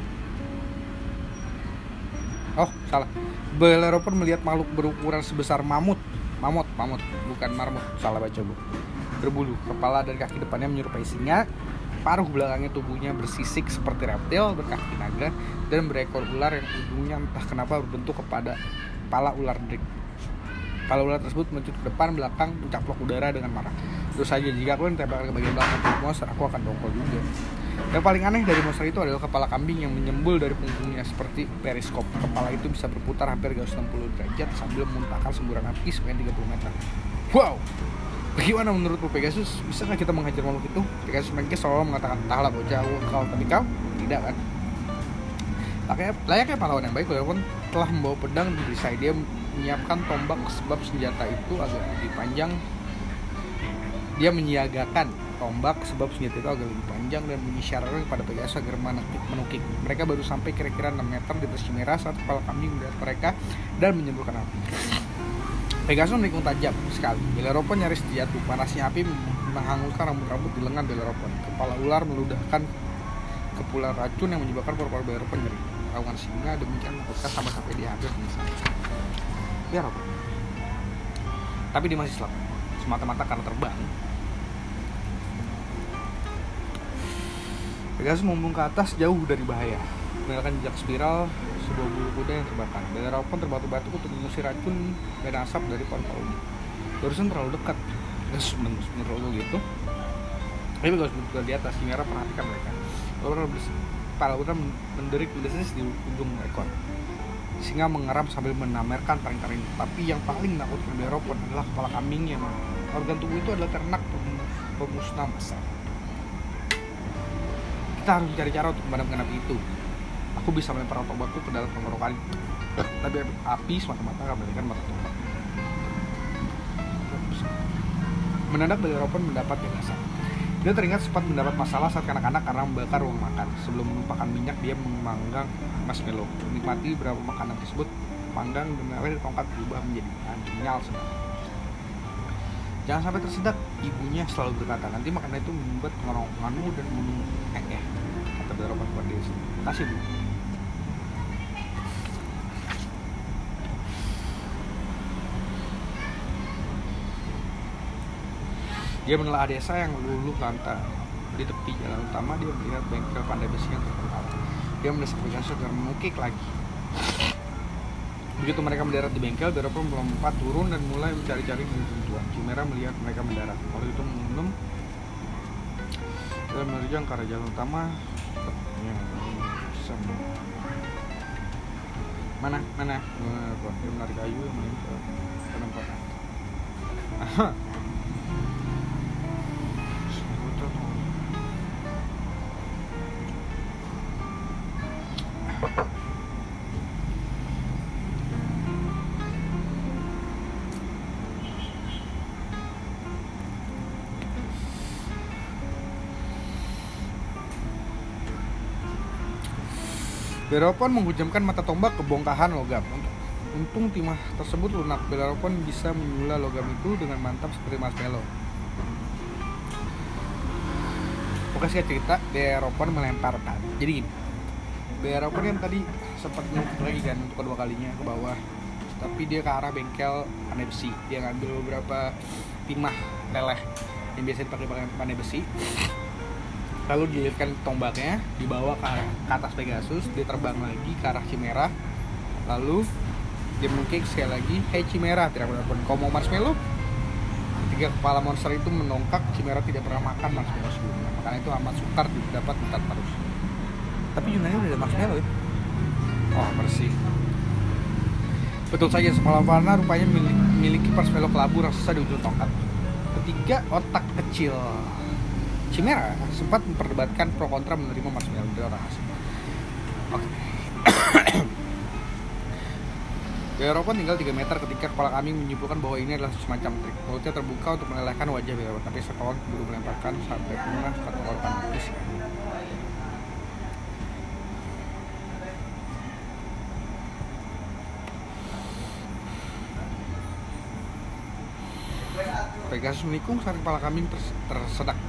Oh, salah. Bellerophon melihat makhluk berukuran sebesar mamut. Mamut, mamut, bukan marmut. Salah baca bu. Berbulu, kepala dan kaki depannya menyerupai singa. Paruh belakangnya tubuhnya bersisik seperti reptil, berkaki naga, dan berekor ular yang ujungnya entah kenapa berbentuk kepada kepala ular drik. Kepala ular tersebut meluncur ke depan, belakang, mencaplok udara dengan marah. Terus saja, jika aku ditembakkan ke bagian belakang tubuh monster, aku akan dongkol juga. Yang paling aneh dari monster itu adalah kepala kambing yang menyembul dari punggungnya seperti periskop. Kepala itu bisa berputar hampir tiga ratus enam puluh derajat sambil memuntahkan semburan api sepanjang tiga puluh meter. Wow! Bagaimana menurutmu Pegasus? Bisakah kita menghajar makhluk itu? Pegasus mereka selalu mengatakan, entahlah bocah, kau tapi kau tidak kan? Layaknya, layaknya pahlawan yang baik, walaupun telah membawa pedang di perisai, dia menyiapkan tombak sebab senjata itu agak lebih panjang. Dia menyiagakan tombak sebab senjata itu agak lebih panjang dan mengisyaratkan kepada Pegasus agar menukik. Mereka baru sampai kira-kira enam meter di atas Chimera saat kepala kambing melihat mereka dan menyemburkan api. Pegasus menikung tajam sekali. Bellerophon nyaris jatuh. Panasnya api menghanguskan rambut-rambut di lengan Bellerophon. Kepala ular meludahkan kepulan racun yang menyebabkan paru-paru Bellerophon nyeri. Raungan singa demikian membuka sama sampai dia hampir pingsan. Bellerophon. Tapi dia masih selamat. Semata-mata karena terbang. Pegasus membumbung ke atas jauh dari bahaya, meninggalkan jejak spiral sebuah bulu kuda yang terbakar. Bellerophon terbatu-batu untuk mengusir racun dan asap dari paru-parunya. Barusan terlalu dekat. Pegasus menurut gitu. Tapi Pegasus berdiri di atas. Chimera perhatikan mereka. Kepala ular menderik mendesis di ujung ekor. Singa mengeram sambil menamerkan taring-taring. Tapi yang paling menakutkan Bellerophon adalah kepala kambing yang organ tubuh itu adalah ternak pemusnah massal. Kita harus mencari cara untuk memadamkan api itu. Aku bisa melempar tombakku ke dalam tenggorokan, tapi api semata-mata akan melahirkan mata tombak. Mendadak Bellerophon mendapat gagasan. Dia teringat sempat mendapat masalah saat kanak-kanak karena membakar ruang makan. Sebelum menumpahkan minyak, dia memanggang marshmallow. Menikmati beberapa makanan tersebut, panggang dan akhirnya tongkat berubah menjadi kenyal sekali. Jangan sampai tersedak, ibunya selalu berkata, nanti makanan itu membuat tenggorokanmu dan membunuh eh, kata Bellerophon kepada dia sendiri. Kasih bu. Dia menelaah desa yang luluh lantai. Di tepi jalan utama dia melihat bengkel pandai besi yang terkenal. Dia mendesak Pegasus agar menukik lagi. Begitu mereka mendarat di bengkel, Bellerophon melompat turun dan mulai mencari-cari keuntungan. Chimera melihat mereka mendarat. Waktu itu mengenum dan menerjang ke arah jalan utama. Ya, mana mana? Dia menarik kayu yang menempel ke penempatan. Aha. Bellerophon menghujamkan mata tombak ke bongkahan logam. Untung timah tersebut lunak. Bellerophon bisa menyula logam itu dengan mantap seperti marshmallow. Oke, saya cerita, Bellerophon melemparkan. Jadi gini, Bellerophon kan tadi sempat ngelukit lagi kan untuk kedua kalinya ke bawah. Tapi dia ke arah bengkel pandai besi. Dia ngambil beberapa timah leleh yang biasa dipakai pandai besi. Lalu dilihatkan tombaknya, dibawa ke, ke atas Pegasus, dia terbang lagi ke arah Chimera. Lalu dia menukik sekali lagi, "Hey Chimera, tidak Bellerophon, kau mau marshmallow?" Ketika kepala monster itu menongkak, Chimera tidak pernah makan marshmallow sebelumnya. Makanya itu amat sukar didapat di Tartarus. Tapi Yunani udah ada marshmallow ya? Oh, bersih. Betul saja, kepala warna rupanya memiliki marshmallow kelabu raksasa di ujung tongkat. Ketiga, otak kecil Chimera sempat memperdebatkan pro kontra menerima marshmallow dari orang asing. Oke. Bellerophon tinggal tiga meter ketika kepala kambing menyimpulkan bahwa ini adalah semacam trik. Mulutnya terbuka untuk melelehkan wajah Bellerophon, tapi sekolon keburu melemparkan sampai punah ke tenggorokan habis. Pegasus menikung saat kepala kambing ters- tersedak.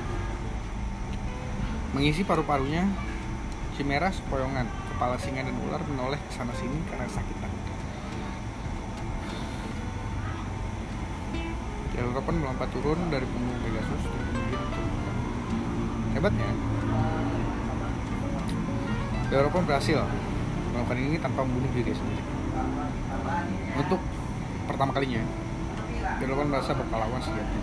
Mengisi paru-parunya, Chimera sepoyongan. Kepala singa dan ular menoleh ke sana sini karena kesakitan. Bellerophon melompat turun dari punggung Pegasus dan kemudian mencoba. Hebatnya, Bellerophon berhasil melakukan ini tanpa membunuh diri sendiri. Untuk pertama kalinya, Bellerophon merasa berpahlawan sejati.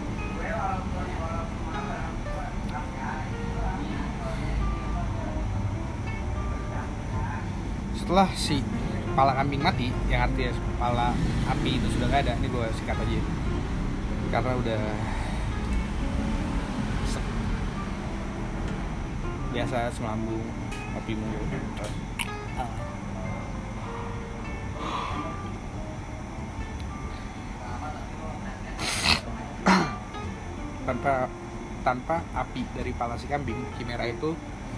Setelah si kepala kambing mati, yang artinya kepala api itu sudah gak ada, ini gue sikat aja karena udah se- biasa selambung apimu. tanpa tanpa api dari kepala si kambing, Chimera itu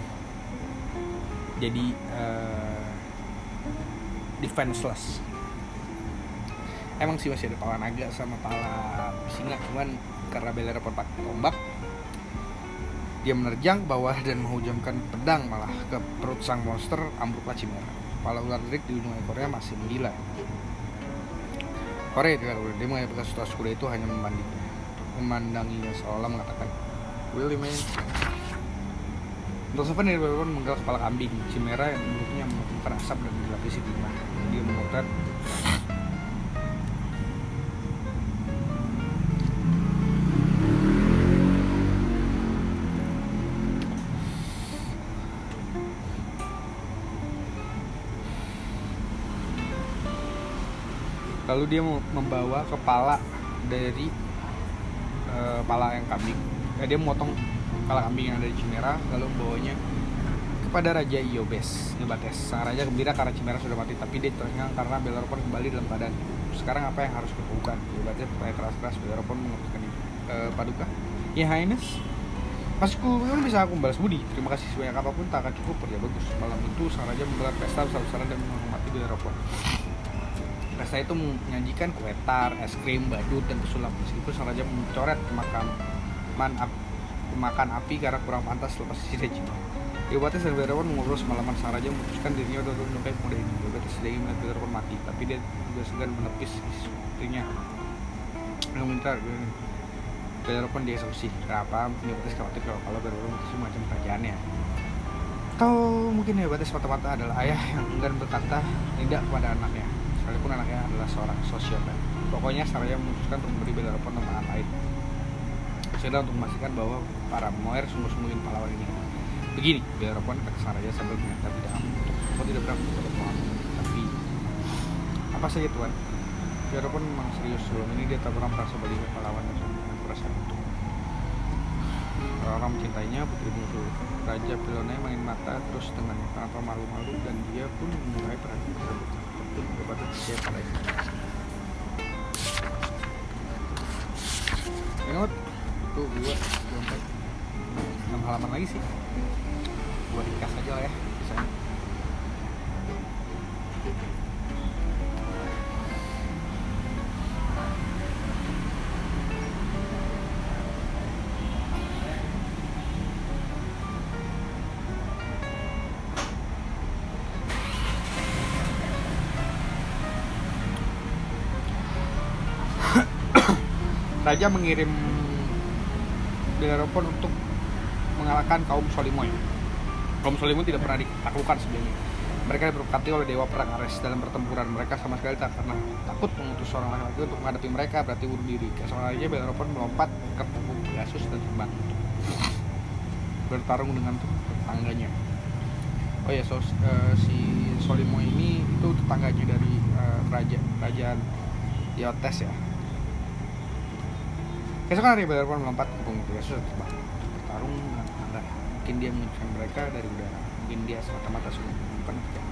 jadi uh, defenseless. Emang sih masih ada pala naga sama pala singa, cuman karena Bellerophon pakai tombak, dia menerjang ke bawah dan menghujamkan pedang malah ke perut sang monster. Ambruklah Chimera. Kepala ular derik di ujung ekornya masih menggila. Kore tidak boleh. Dia menghadapi kasus kuda itu hanya memandang memandanginya seolah mengatakan, "Really man." Untuk sopan dari Bellerophon menggal kepala kambing. Chimera yang mulutnya mengeluarkan asap dan dilapisi timah. Dia memotret lalu dia membawa kepala dari uh, kepala yang kambing. Ya, dia memotong kepala kambing yang ada di Chimera lalu membawanya kepada Raja Iobes Iobates. Sang raja gembira karena Chimera sudah mati, tapi dia terengang karena Bellerophon kembali dalam keadaan hidup. Sekarang apa yang harus dilakukan? Iobates bertanya keras-keras. Bellerophon mengutuskan e, Paduka, "Ya Highness, masku bagaimana bisa aku membalas budi? Terima kasih sebanyak apapun tak akan cukup." "Ya bagus." Malam itu sang raja menggelar pesta besar-besaran dan menghormati Bellerophon. Pesta itu menyajikan kue tar, es krim, badut, dan pesulap. Meskipun sang raja mencoret pemakaman pemakan api karena kurang pantas selepas sisa cinta. Iobates dan Bellerophon mengobrol semalaman. Sang raja memutuskan dirinya untuk menyukai pemuda itu. Iobates sedang melihat Bellerophon mati, tapi dia juga segan menepis istrinya yang minta Bellerophon dieksekusi. Kenapa? Iobates khawatir kalau kalau Bellerophon itu macam kerajaannya. Atau mungkin Iobates mata-mata adalah ayah yang enggan berkata tidak kepada anaknya, sekalipun anaknya adalah seorang sosiopat. Pokoknya sang raja memutuskan untuk memberi Bellerophon nama lain. Sudah untuk memastikan bahwa para Moir sungguh-sungguhin pahlawan ini. Begini, Bellerophon kata sang raja sambil menyangka tidak aman. Kau tidak berani kepada Tuhan, tapi apa saja Tuhan? Bellerophon memang serius. Sebelum ini dia tak pernah merasa balikan pahlawan dan mempunyai perasaan itu. Orang mencintainya, putri bungsu Raja Pelone main mata terus dengannya tanpa malu-malu, dan dia pun memulai perhatian tersebut. Betul kepada dia pada itu. Ingat, tuh dua, dua empat, enam halaman lagi sih. Gua ringkas aja lah ya, misalnya. Raja mengirim Bellerophon untuk mengalahkan kaum Solimoy. Kaum Solimoy tidak pernah ditaklukkan sebelumnya. Mereka diberkati oleh dewa perang Ares. Dalam pertempuran mereka sama sekali tak pernah takut mengutus seorang laki-laki untuk menghadapi mereka, berarti bunuh diri. Keesokan harinya Bellerophon melompat ke punggung Pegasus dan terbang untuk bertarung dengan tetangganya. Oh ya, so, uh, si Solimoy ini itu tetangganya dari uh, raja kerajaan Iobates ya. Keesokan hari Bellerophon melompat ke punggung Pegasus dan terbang untuk bertarung dengan tetangga. Mungkin dia menyukai mereka dari udara. Mungkin dia semata-mata sudah menemukan pekerjaan.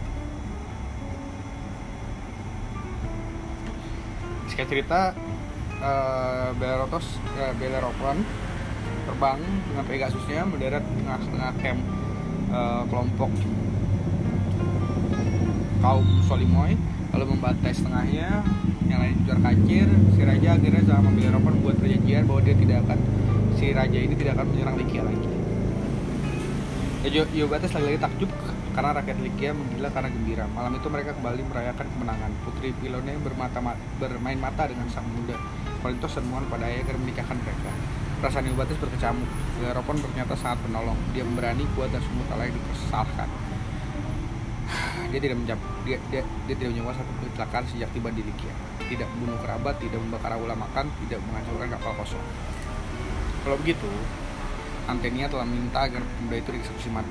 Singkat cerita, uh, Bellerotos, uh, Bellerophon terbang dengan Pegasusnya mendarat di tengah-tengah camp uh, kelompok kaum Solimoy, lalu membantai setengahnya, yang lain jual kacir. Si raja akhirnya sama Bellerophon membuat perjanjian bahwa dia tidak akan si raja ini tidak akan menyerang Lycia lagi. Iobates lagi-lagi takjub karena rakyat Lycia menggila karena gembira. Malam itu mereka kembali merayakan kemenangan. Putri Pilone bermata bermain mata dengan sang muda Korintos dan mohon pada ayah agar menikahkan mereka. Perasaan Iobates berkecamuk. Bellerophon ternyata sangat penolong. Dia memberani, kuat dan semua tak layak dipersalahkan. Dia tidak menjawab, dia, dia, dia tidak menyewa satu kecelakaan sejak tiba di Lycia. Tidak membunuh kerabat, tidak membakar aula makan, tidak menghancurkan kapal kosong. Kalau begitu, Antennia telah minta agar pemuda itu dieksekusi mati.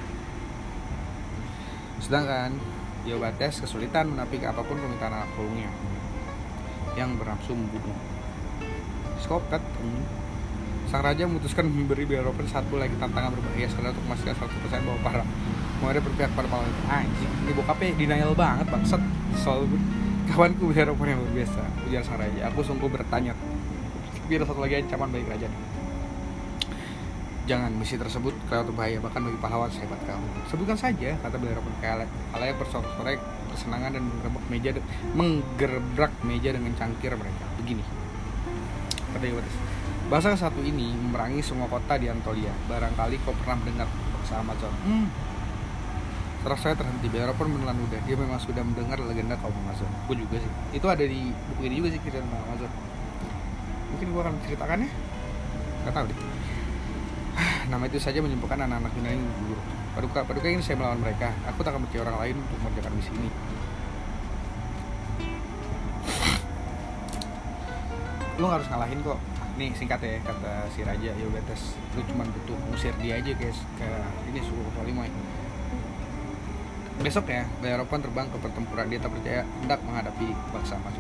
Sedangkan Iobates kesulitan menampik apapun permintaan anak sulungnya yang bernafsu membunuh. Skokat, sang raja memutuskan memberi Bellerophon satu lagi tantangan berbahaya sekali untuk memastikan seratus persen bahwa para Moira berpihak pada pahlawan itu. Anjing, ini bokapnya denial banget bangsat. Soal kawanku Bellerophon yang luar biasa, ujar sang raja. Aku sungguh bertanya. Tapi ada satu lagi ancaman bagi kerajaan. Jangan, misi tersebut kelewat berbahaya bahkan bagi pahlawan sehebat kamu. Sebutkan saja, kata Bellerophon. Kalian bersorak-sorai kesenangan dan menggerbek meja menggerbrak meja dengan cangkir mereka. Begini, kata Iobates. Bangsa satu ini memerangi semua kota di Anatolia. Barangkali kau pernah mendengar bangsa Amazon. Hmm. Terus saya terhenti. Bellerophon menelan ludah. Dia memang sudah mendengar legenda kaum Amazon. Gue juga sih. Itu ada di buku ini juga sih, cerita tentang Amazon. Mungkin gue akan menceritakannya. Gak tahu deh. Nama itu saja menyembuhkan anak-anak Yunani yang gugur. Paduka, Paduka ingin saya melawan mereka. Aku tak akan percaya orang lain untuk mengerjakan misi ini. Lu harus ngalahin kok. Nih singkat ya, kata si raja Iobates. Lu cuma butuh ngusir dia aja guys ke ini suku Solimoy. Besok ya, Bellerophon terbang ke pertempuran. Dia tak percaya hendak menghadapi bangsa Amazon.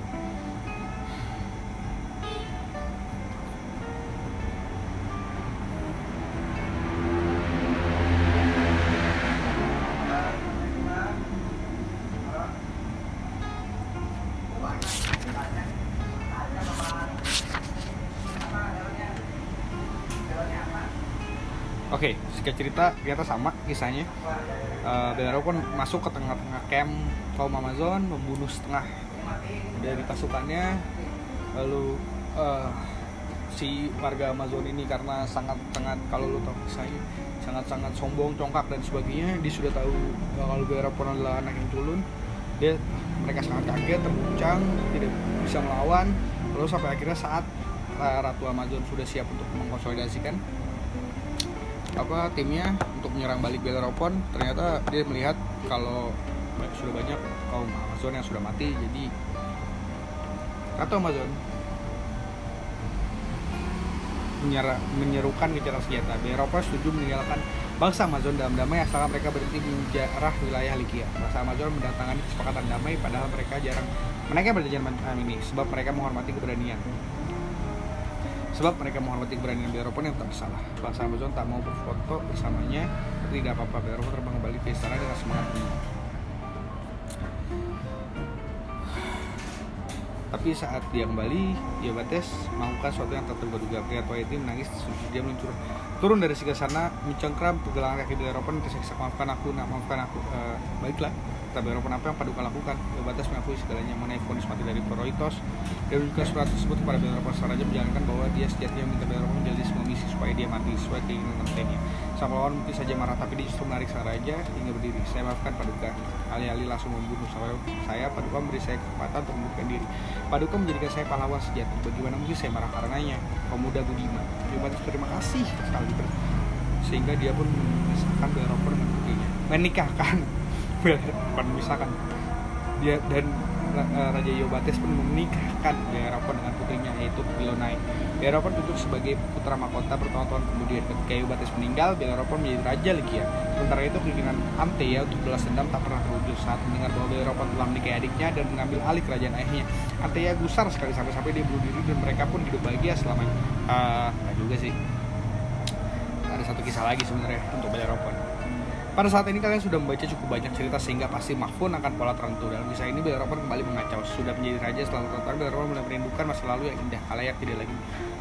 Oke, okay, singkat cerita ternyata sama kisahnya. uh, Bellerophon masuk ke tengah-tengah camp kaum Amazon, membunuh setengah dari pasukannya. Lalu uh, si warga Amazon ini karena sangat-sangat, kalau lo tahu kisahnya, sangat-sangat sombong, congkak dan sebagainya. Dia sudah tahu uh, kalau Bellerophon adalah anak yang culun. Dia, mereka sangat kaget, terguncang, tidak bisa melawan. Lalu sampai akhirnya saat uh, Ratu Amazon sudah siap untuk mengkonsolidasikan apa timnya untuk menyerang balik Bellerophon, ternyata dia melihat kalau sudah banyak kaum Amazon yang sudah mati. Jadi Ratu Amazon menyerah, menyerukan gencatan senjata. Bellerophon setuju meninggalkan bangsa Amazon dalam damai asalkan mereka berhenti menjarah wilayah Lycia. Bangsa Amazon mendatangani kesepakatan damai padahal mereka jarang menaikkan perjanjian malam ini sebab mereka menghormati keberanian. Sebab mereka menghormati keberanian Bellerophon yang tak bersalah. Bangsa Amazon tak mau berfoto bersamanya. Tidak apa-apa, Bellerophon terbang kembali ke istana dengan semangat tinggi. Tapi saat dia kembali, Iobates melakukan sesuatu yang tak terduga. Pria tua itu menangis. Dia meluncur turun dari singgah mencengkram pergelangan kaki Bellerophon. Tersiksa, maafkan aku, nak maafkan aku. Uh, baiklah. Kata Bellerophon, apa yang Paduka lakukan? Iobates mengakui segalanya mengenai vonis mati dari Korintos. Dia menunjukkan surat tersebut kepada Bellerophon. Sang raja menjalankan bahwa dia sejatinya meminta Bellerophon menjalani semua misi supaya dia mati sesuai keinginan Antennia. Sang pahlawan mungkin saja marah, tapi dia justru menarik sang raja hingga berdiri. Saya maafkan Paduka. Alih-alih langsung membunuh saya, Paduka memberi saya kesempatan untuk membunuhkan diri. Paduka menjadikan saya pahlawan sejati. Bagaimana mungkin saya marah karenanya? Pemuda budiman. Iobates berterima kasih sekali, sehingga dia pun memisahkan Bellerophon dengan putrinya. Menikahkan Bellerophon, misalkan dia dan uh, Raja Iobates pun menikahkan Bellerophon dengan putrinya yaitu Pilone. Bellerophon duduk sebagai putra mahkota bertahun-tahun kemudian. Ketika Iobates meninggal, Bellerophon menjadi raja Lycia. Sementara itu keinginan Anteia untuk balas dendam tak pernah terwujud. Saat mendengar bahwa Bellerophon telah menikahi adiknya dan mengambil alih kerajaan ayahnya, Anteia gusar sekali sampai-sampai dia bunuh diri dan mereka pun hidup bahagia selamanya. Uh, nah juga sih. Ada satu kisah lagi sebenarnya untuk Bellerophon. Pada saat ini kalian sudah membaca cukup banyak cerita sehingga pasti Mahfun akan pola tertentu. Dalam kisah ini Bellerophon kembali mengacau. Sudah menjadi raja setelah bertahun-tahun, Bellerophon mulai merindukan masa lalu yang indah. Khalayak tidak lagi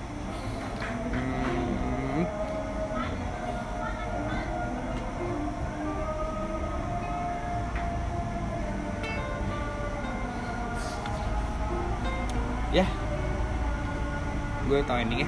hmm. Ya, yeah. Gue tau endingnya.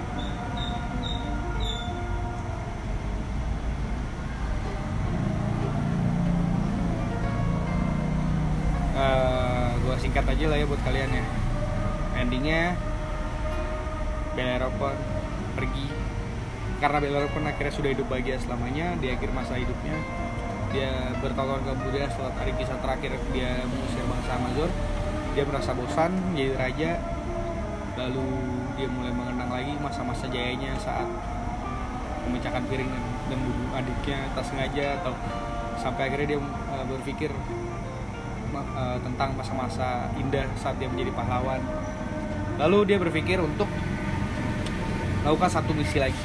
Uh, gue singkat aja lah ya buat kalian ya. Endingnya Bellerophon pergi karena Bellerophon akhirnya sudah hidup bahagia selamanya di akhir masa hidupnya. Dia bertahun-tahun kemudian setelah hari kisah terakhir dia mengusir bangsa Amazon, dia merasa bosan menjadi raja. Lalu dia mulai mengenang lagi masa-masa jayanya saat memecahkan piring dan, dan bunuh adiknya tak sengaja, atau sampai akhirnya dia uh, berpikir uh, tentang masa-masa indah saat dia menjadi pahlawan. Lalu dia berpikir untuk melakukan satu misi lagi.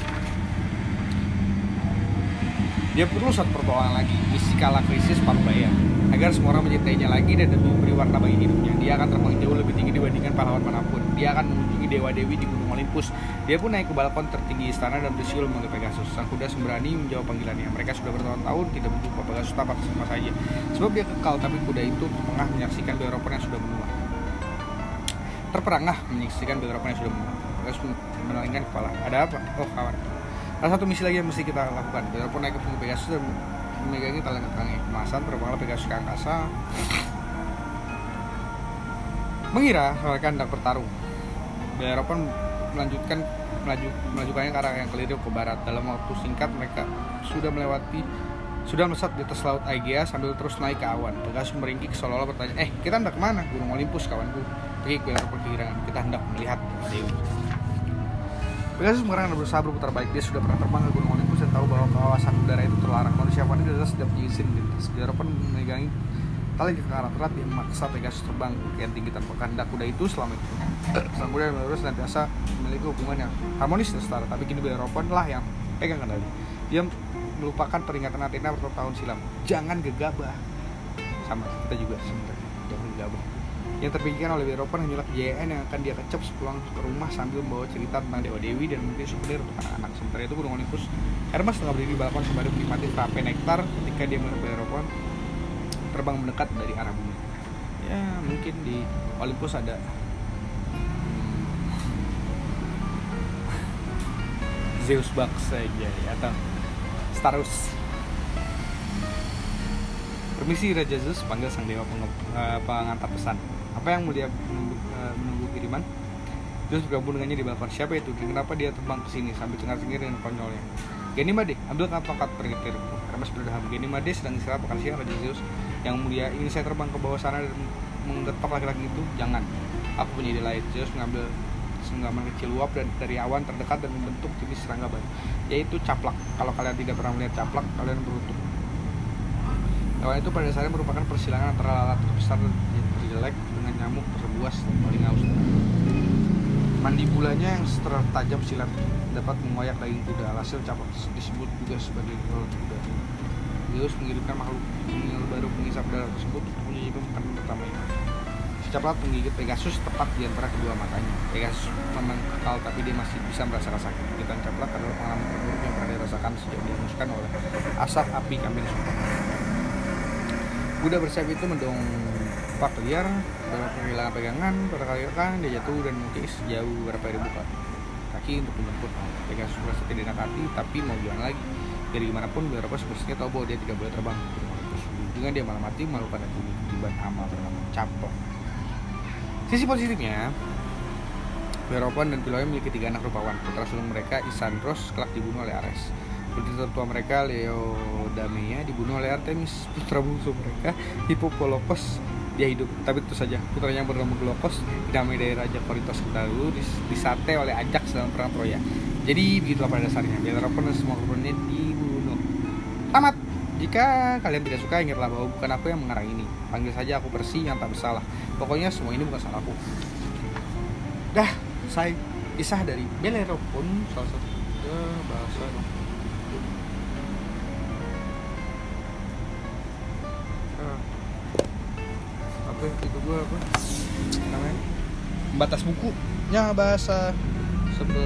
Dia perlu satu pertolongan lagi, misi kala krisis Parubaya, agar semua orang mencintainya lagi dan demi memberi warna bagi hidupnya. Dia akan terbang jauh lebih tinggi dibandingkan pahlawan manapun. Dia akan mengunjungi dewa-dewi di Gunung Olympus. Dia pun naik ke balkon tertinggi istana dan bersiul memanggil Pegasus. Sang kuda sembrani menjawab panggilannya. Mereka sudah bertahun-tahun tidak berjumpa. Pegasus tampak sama saja, sebab dia kekal, tapi kuda itu terpengah menyaksikan Bellerophon yang sudah menua. Terperangah menyaksikan Bellerophon yang sudah menua. Pegasus menalingkan kepala. Ada apa? Oh, kawan. Ada satu misi lagi yang mesti kita lakukan. Bellerophon naik ke punggung Pegasus dan memegangi tali kekangnya. Kemasan terbanglah Pegasus ke angkasa, mengira mereka hendak bertarung. Bellerophon melanjutkan melaju, melajukannya ke arah yang keliru ke barat. Dalam waktu singkat mereka sudah melewati sudah melesat di atas laut Aegea sambil terus naik ke awan. Pegasus meringkik seolah-olah bertanya, "Eh, kita hendak kemana?" "Gunung Olympus, kawanku." Pergi Bellerophon kegirangan. "Kita hendak melihat dewa." Pegasus mengerang dan berusaha berputar balik. Dia sudah pernah terbang ke Gunung Olympus dan tahu bahwa kawasan udara itu terlarang. Manusia wanita adalah tidak punya izin melintas. Bellerophon memegangi tali ke arah erat yang memaksa Pegasus terbang ke tinggi tanpa kehendak kuda itu selama itu. Sang kuda dan Bellerophon senantiasa memiliki hubungan yang harmonis dan setara, tapi kini Bellerophon lah yang pegang kendali. Dia melupakan peringatan Athena bertahun silam. Jangan gegabah. Sama kita juga sebenarnya, jangan gegabah. Yang terpikirkan oleh Bellerophon hanyalah kejayaan yang akan dia kecap sepulang ke rumah sambil membawa cerita tentang dewa-dewi dan mungkin souvenir untuk anak-anak. Sementara itu Gunung Olympus, Hermes tengah berdiri di balkon sembari menikmati frappe nektar ketika dia melihat Bellerophon terbang mendekat dari arah bumi. Ya, mungkin di Olympus ada hmm, Zeus Buck saja ya, atau Starus. Permisi Raja Zeus, panggil sang dewa pengantar pesan. Apa yang mulia menunggu, uh, menunggu kiriman? Zeus bergabung dengannya di balkon. Siapa itu? Kenapa dia terbang ke sini sambil cengar-cengir dengan konyolnya? Ganymede, ambil tongkat peritirku. Hermes berdaham. Ganymede sedang istirahat makan siang. Raja Zeus yang mulia, ingin saya terbang ke bawah sana dan menggetok laki-laki itu? Jangan. Aku punya ide lain. Zeus mengambil senggaman kecil uap dan dari awan terdekat dan membentuk jenis serangga baru, yaitu caplak. Kalau kalian tidak pernah melihat caplak, kalian beruntung. Hewan itu pada dasarnya merupakan persilangan antara lalat terbesar dan terjelek dengan nyamuk terbuas paling aus. Mandibulanya yang setelah tajam silat dapat mengoyak daging kuda. Alhasil caplak disebut juga sebagai kolot kuda. Zeus mengirimkan makhluk mungil baru penghisap darah tersebut untuk menyicipi makanan pertamanya. Si caplak menggigit Pegasus tepat di antara kedua matanya. Pegasus memang kekal, tapi dia masih bisa merasakan sakit. Gigitan caplak adalah pengalaman terburuk yang pernah dirasakan sejak dihanguskan oleh asap api kambing sumpah. Kuda bersayap itu mendongpak liar, dalam kehilangan pegangan, pada kali rekan dia jatuh dan mungkin sejauh beberapa ribu kaki untuk menjemput. Pegasus merasa tidak enak hati, tapi mau gimana lagi? Dari gimana pun Bellerophon sebenarnya tahu bahwa dia tidak boleh terbang. Dengan dia malah mati melakukan bumi ketiban amal bernama caplak. Sisi positifnya, Bellerophon dan Philoe memiliki tiga anak rupawan. Putra sulung mereka Isandros kelak dibunuh oleh Ares. Putri tertua mereka Laodamea dibunuh oleh Artemis. Putra bungsu mereka Hippopolokos dia hidup, tapi itu saja putranya yang bernama Glaucos dinamai dari Raja Korintos dahulu disate oleh Ajax dalam perang Troya. Jadi begitulah pada dasarnya Bellerophon dan semua korbannya dibunuh. Tamat. Jika kalian tidak suka, ingatlah bahwa bukan aku yang mengarang ini. Panggil saja aku Persi yang tak bersalah. Pokoknya semua ini bukan salahku. Dah, saya kisah dari Bellerophon, salah satu bahasa itu itu gue apa namanya pembatas bukunya bahasa sebel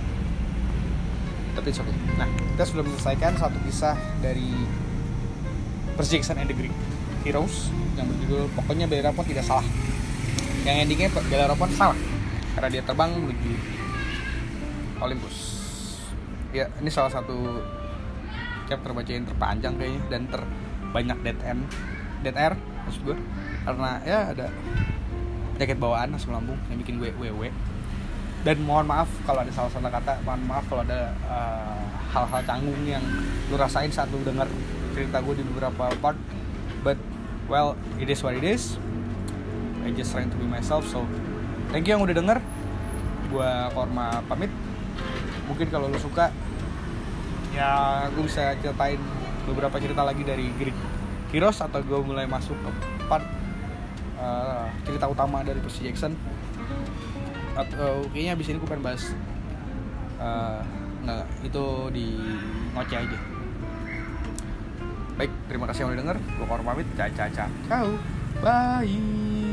tapi oke. Okay. Nah, kita sudah menyelesaikan satu kisah dari Percy Jackson and the Greek Heroes yang berjudul pokoknya Bellerophon tidak salah. Yang endingnya Bellerophon salah karena dia terbang menuju Olympus. Ya, ini salah satu chapter baca yang terpanjang kayaknya dan terbanyak dead end, dead air maksud gue. Karena ya ada penyakit bawaan asam lambung yang bikin gue wewe. Dan mohon maaf kalau ada salah-salah kata, mohon maaf kalau ada uh, hal-hal canggung yang lu rasain saat lu dengar cerita gue di beberapa part. But well, it is what it is. I just trying to be myself. So thank you yang udah denger. Gue Korma pamit. Mungkin kalau lu suka, ya gue bisa ceritain beberapa cerita lagi dari Greek Heroes atau gue mulai masuk ke part uh, cerita utama dari Percy Jackson. Atau uh, kayaknya abis ini gue pengen bahas uh, nggak itu di ngoceh aja. Baik, terima kasih yang udah denger. Gue Korma pamit. Ciao, ciao, ciao. Bye.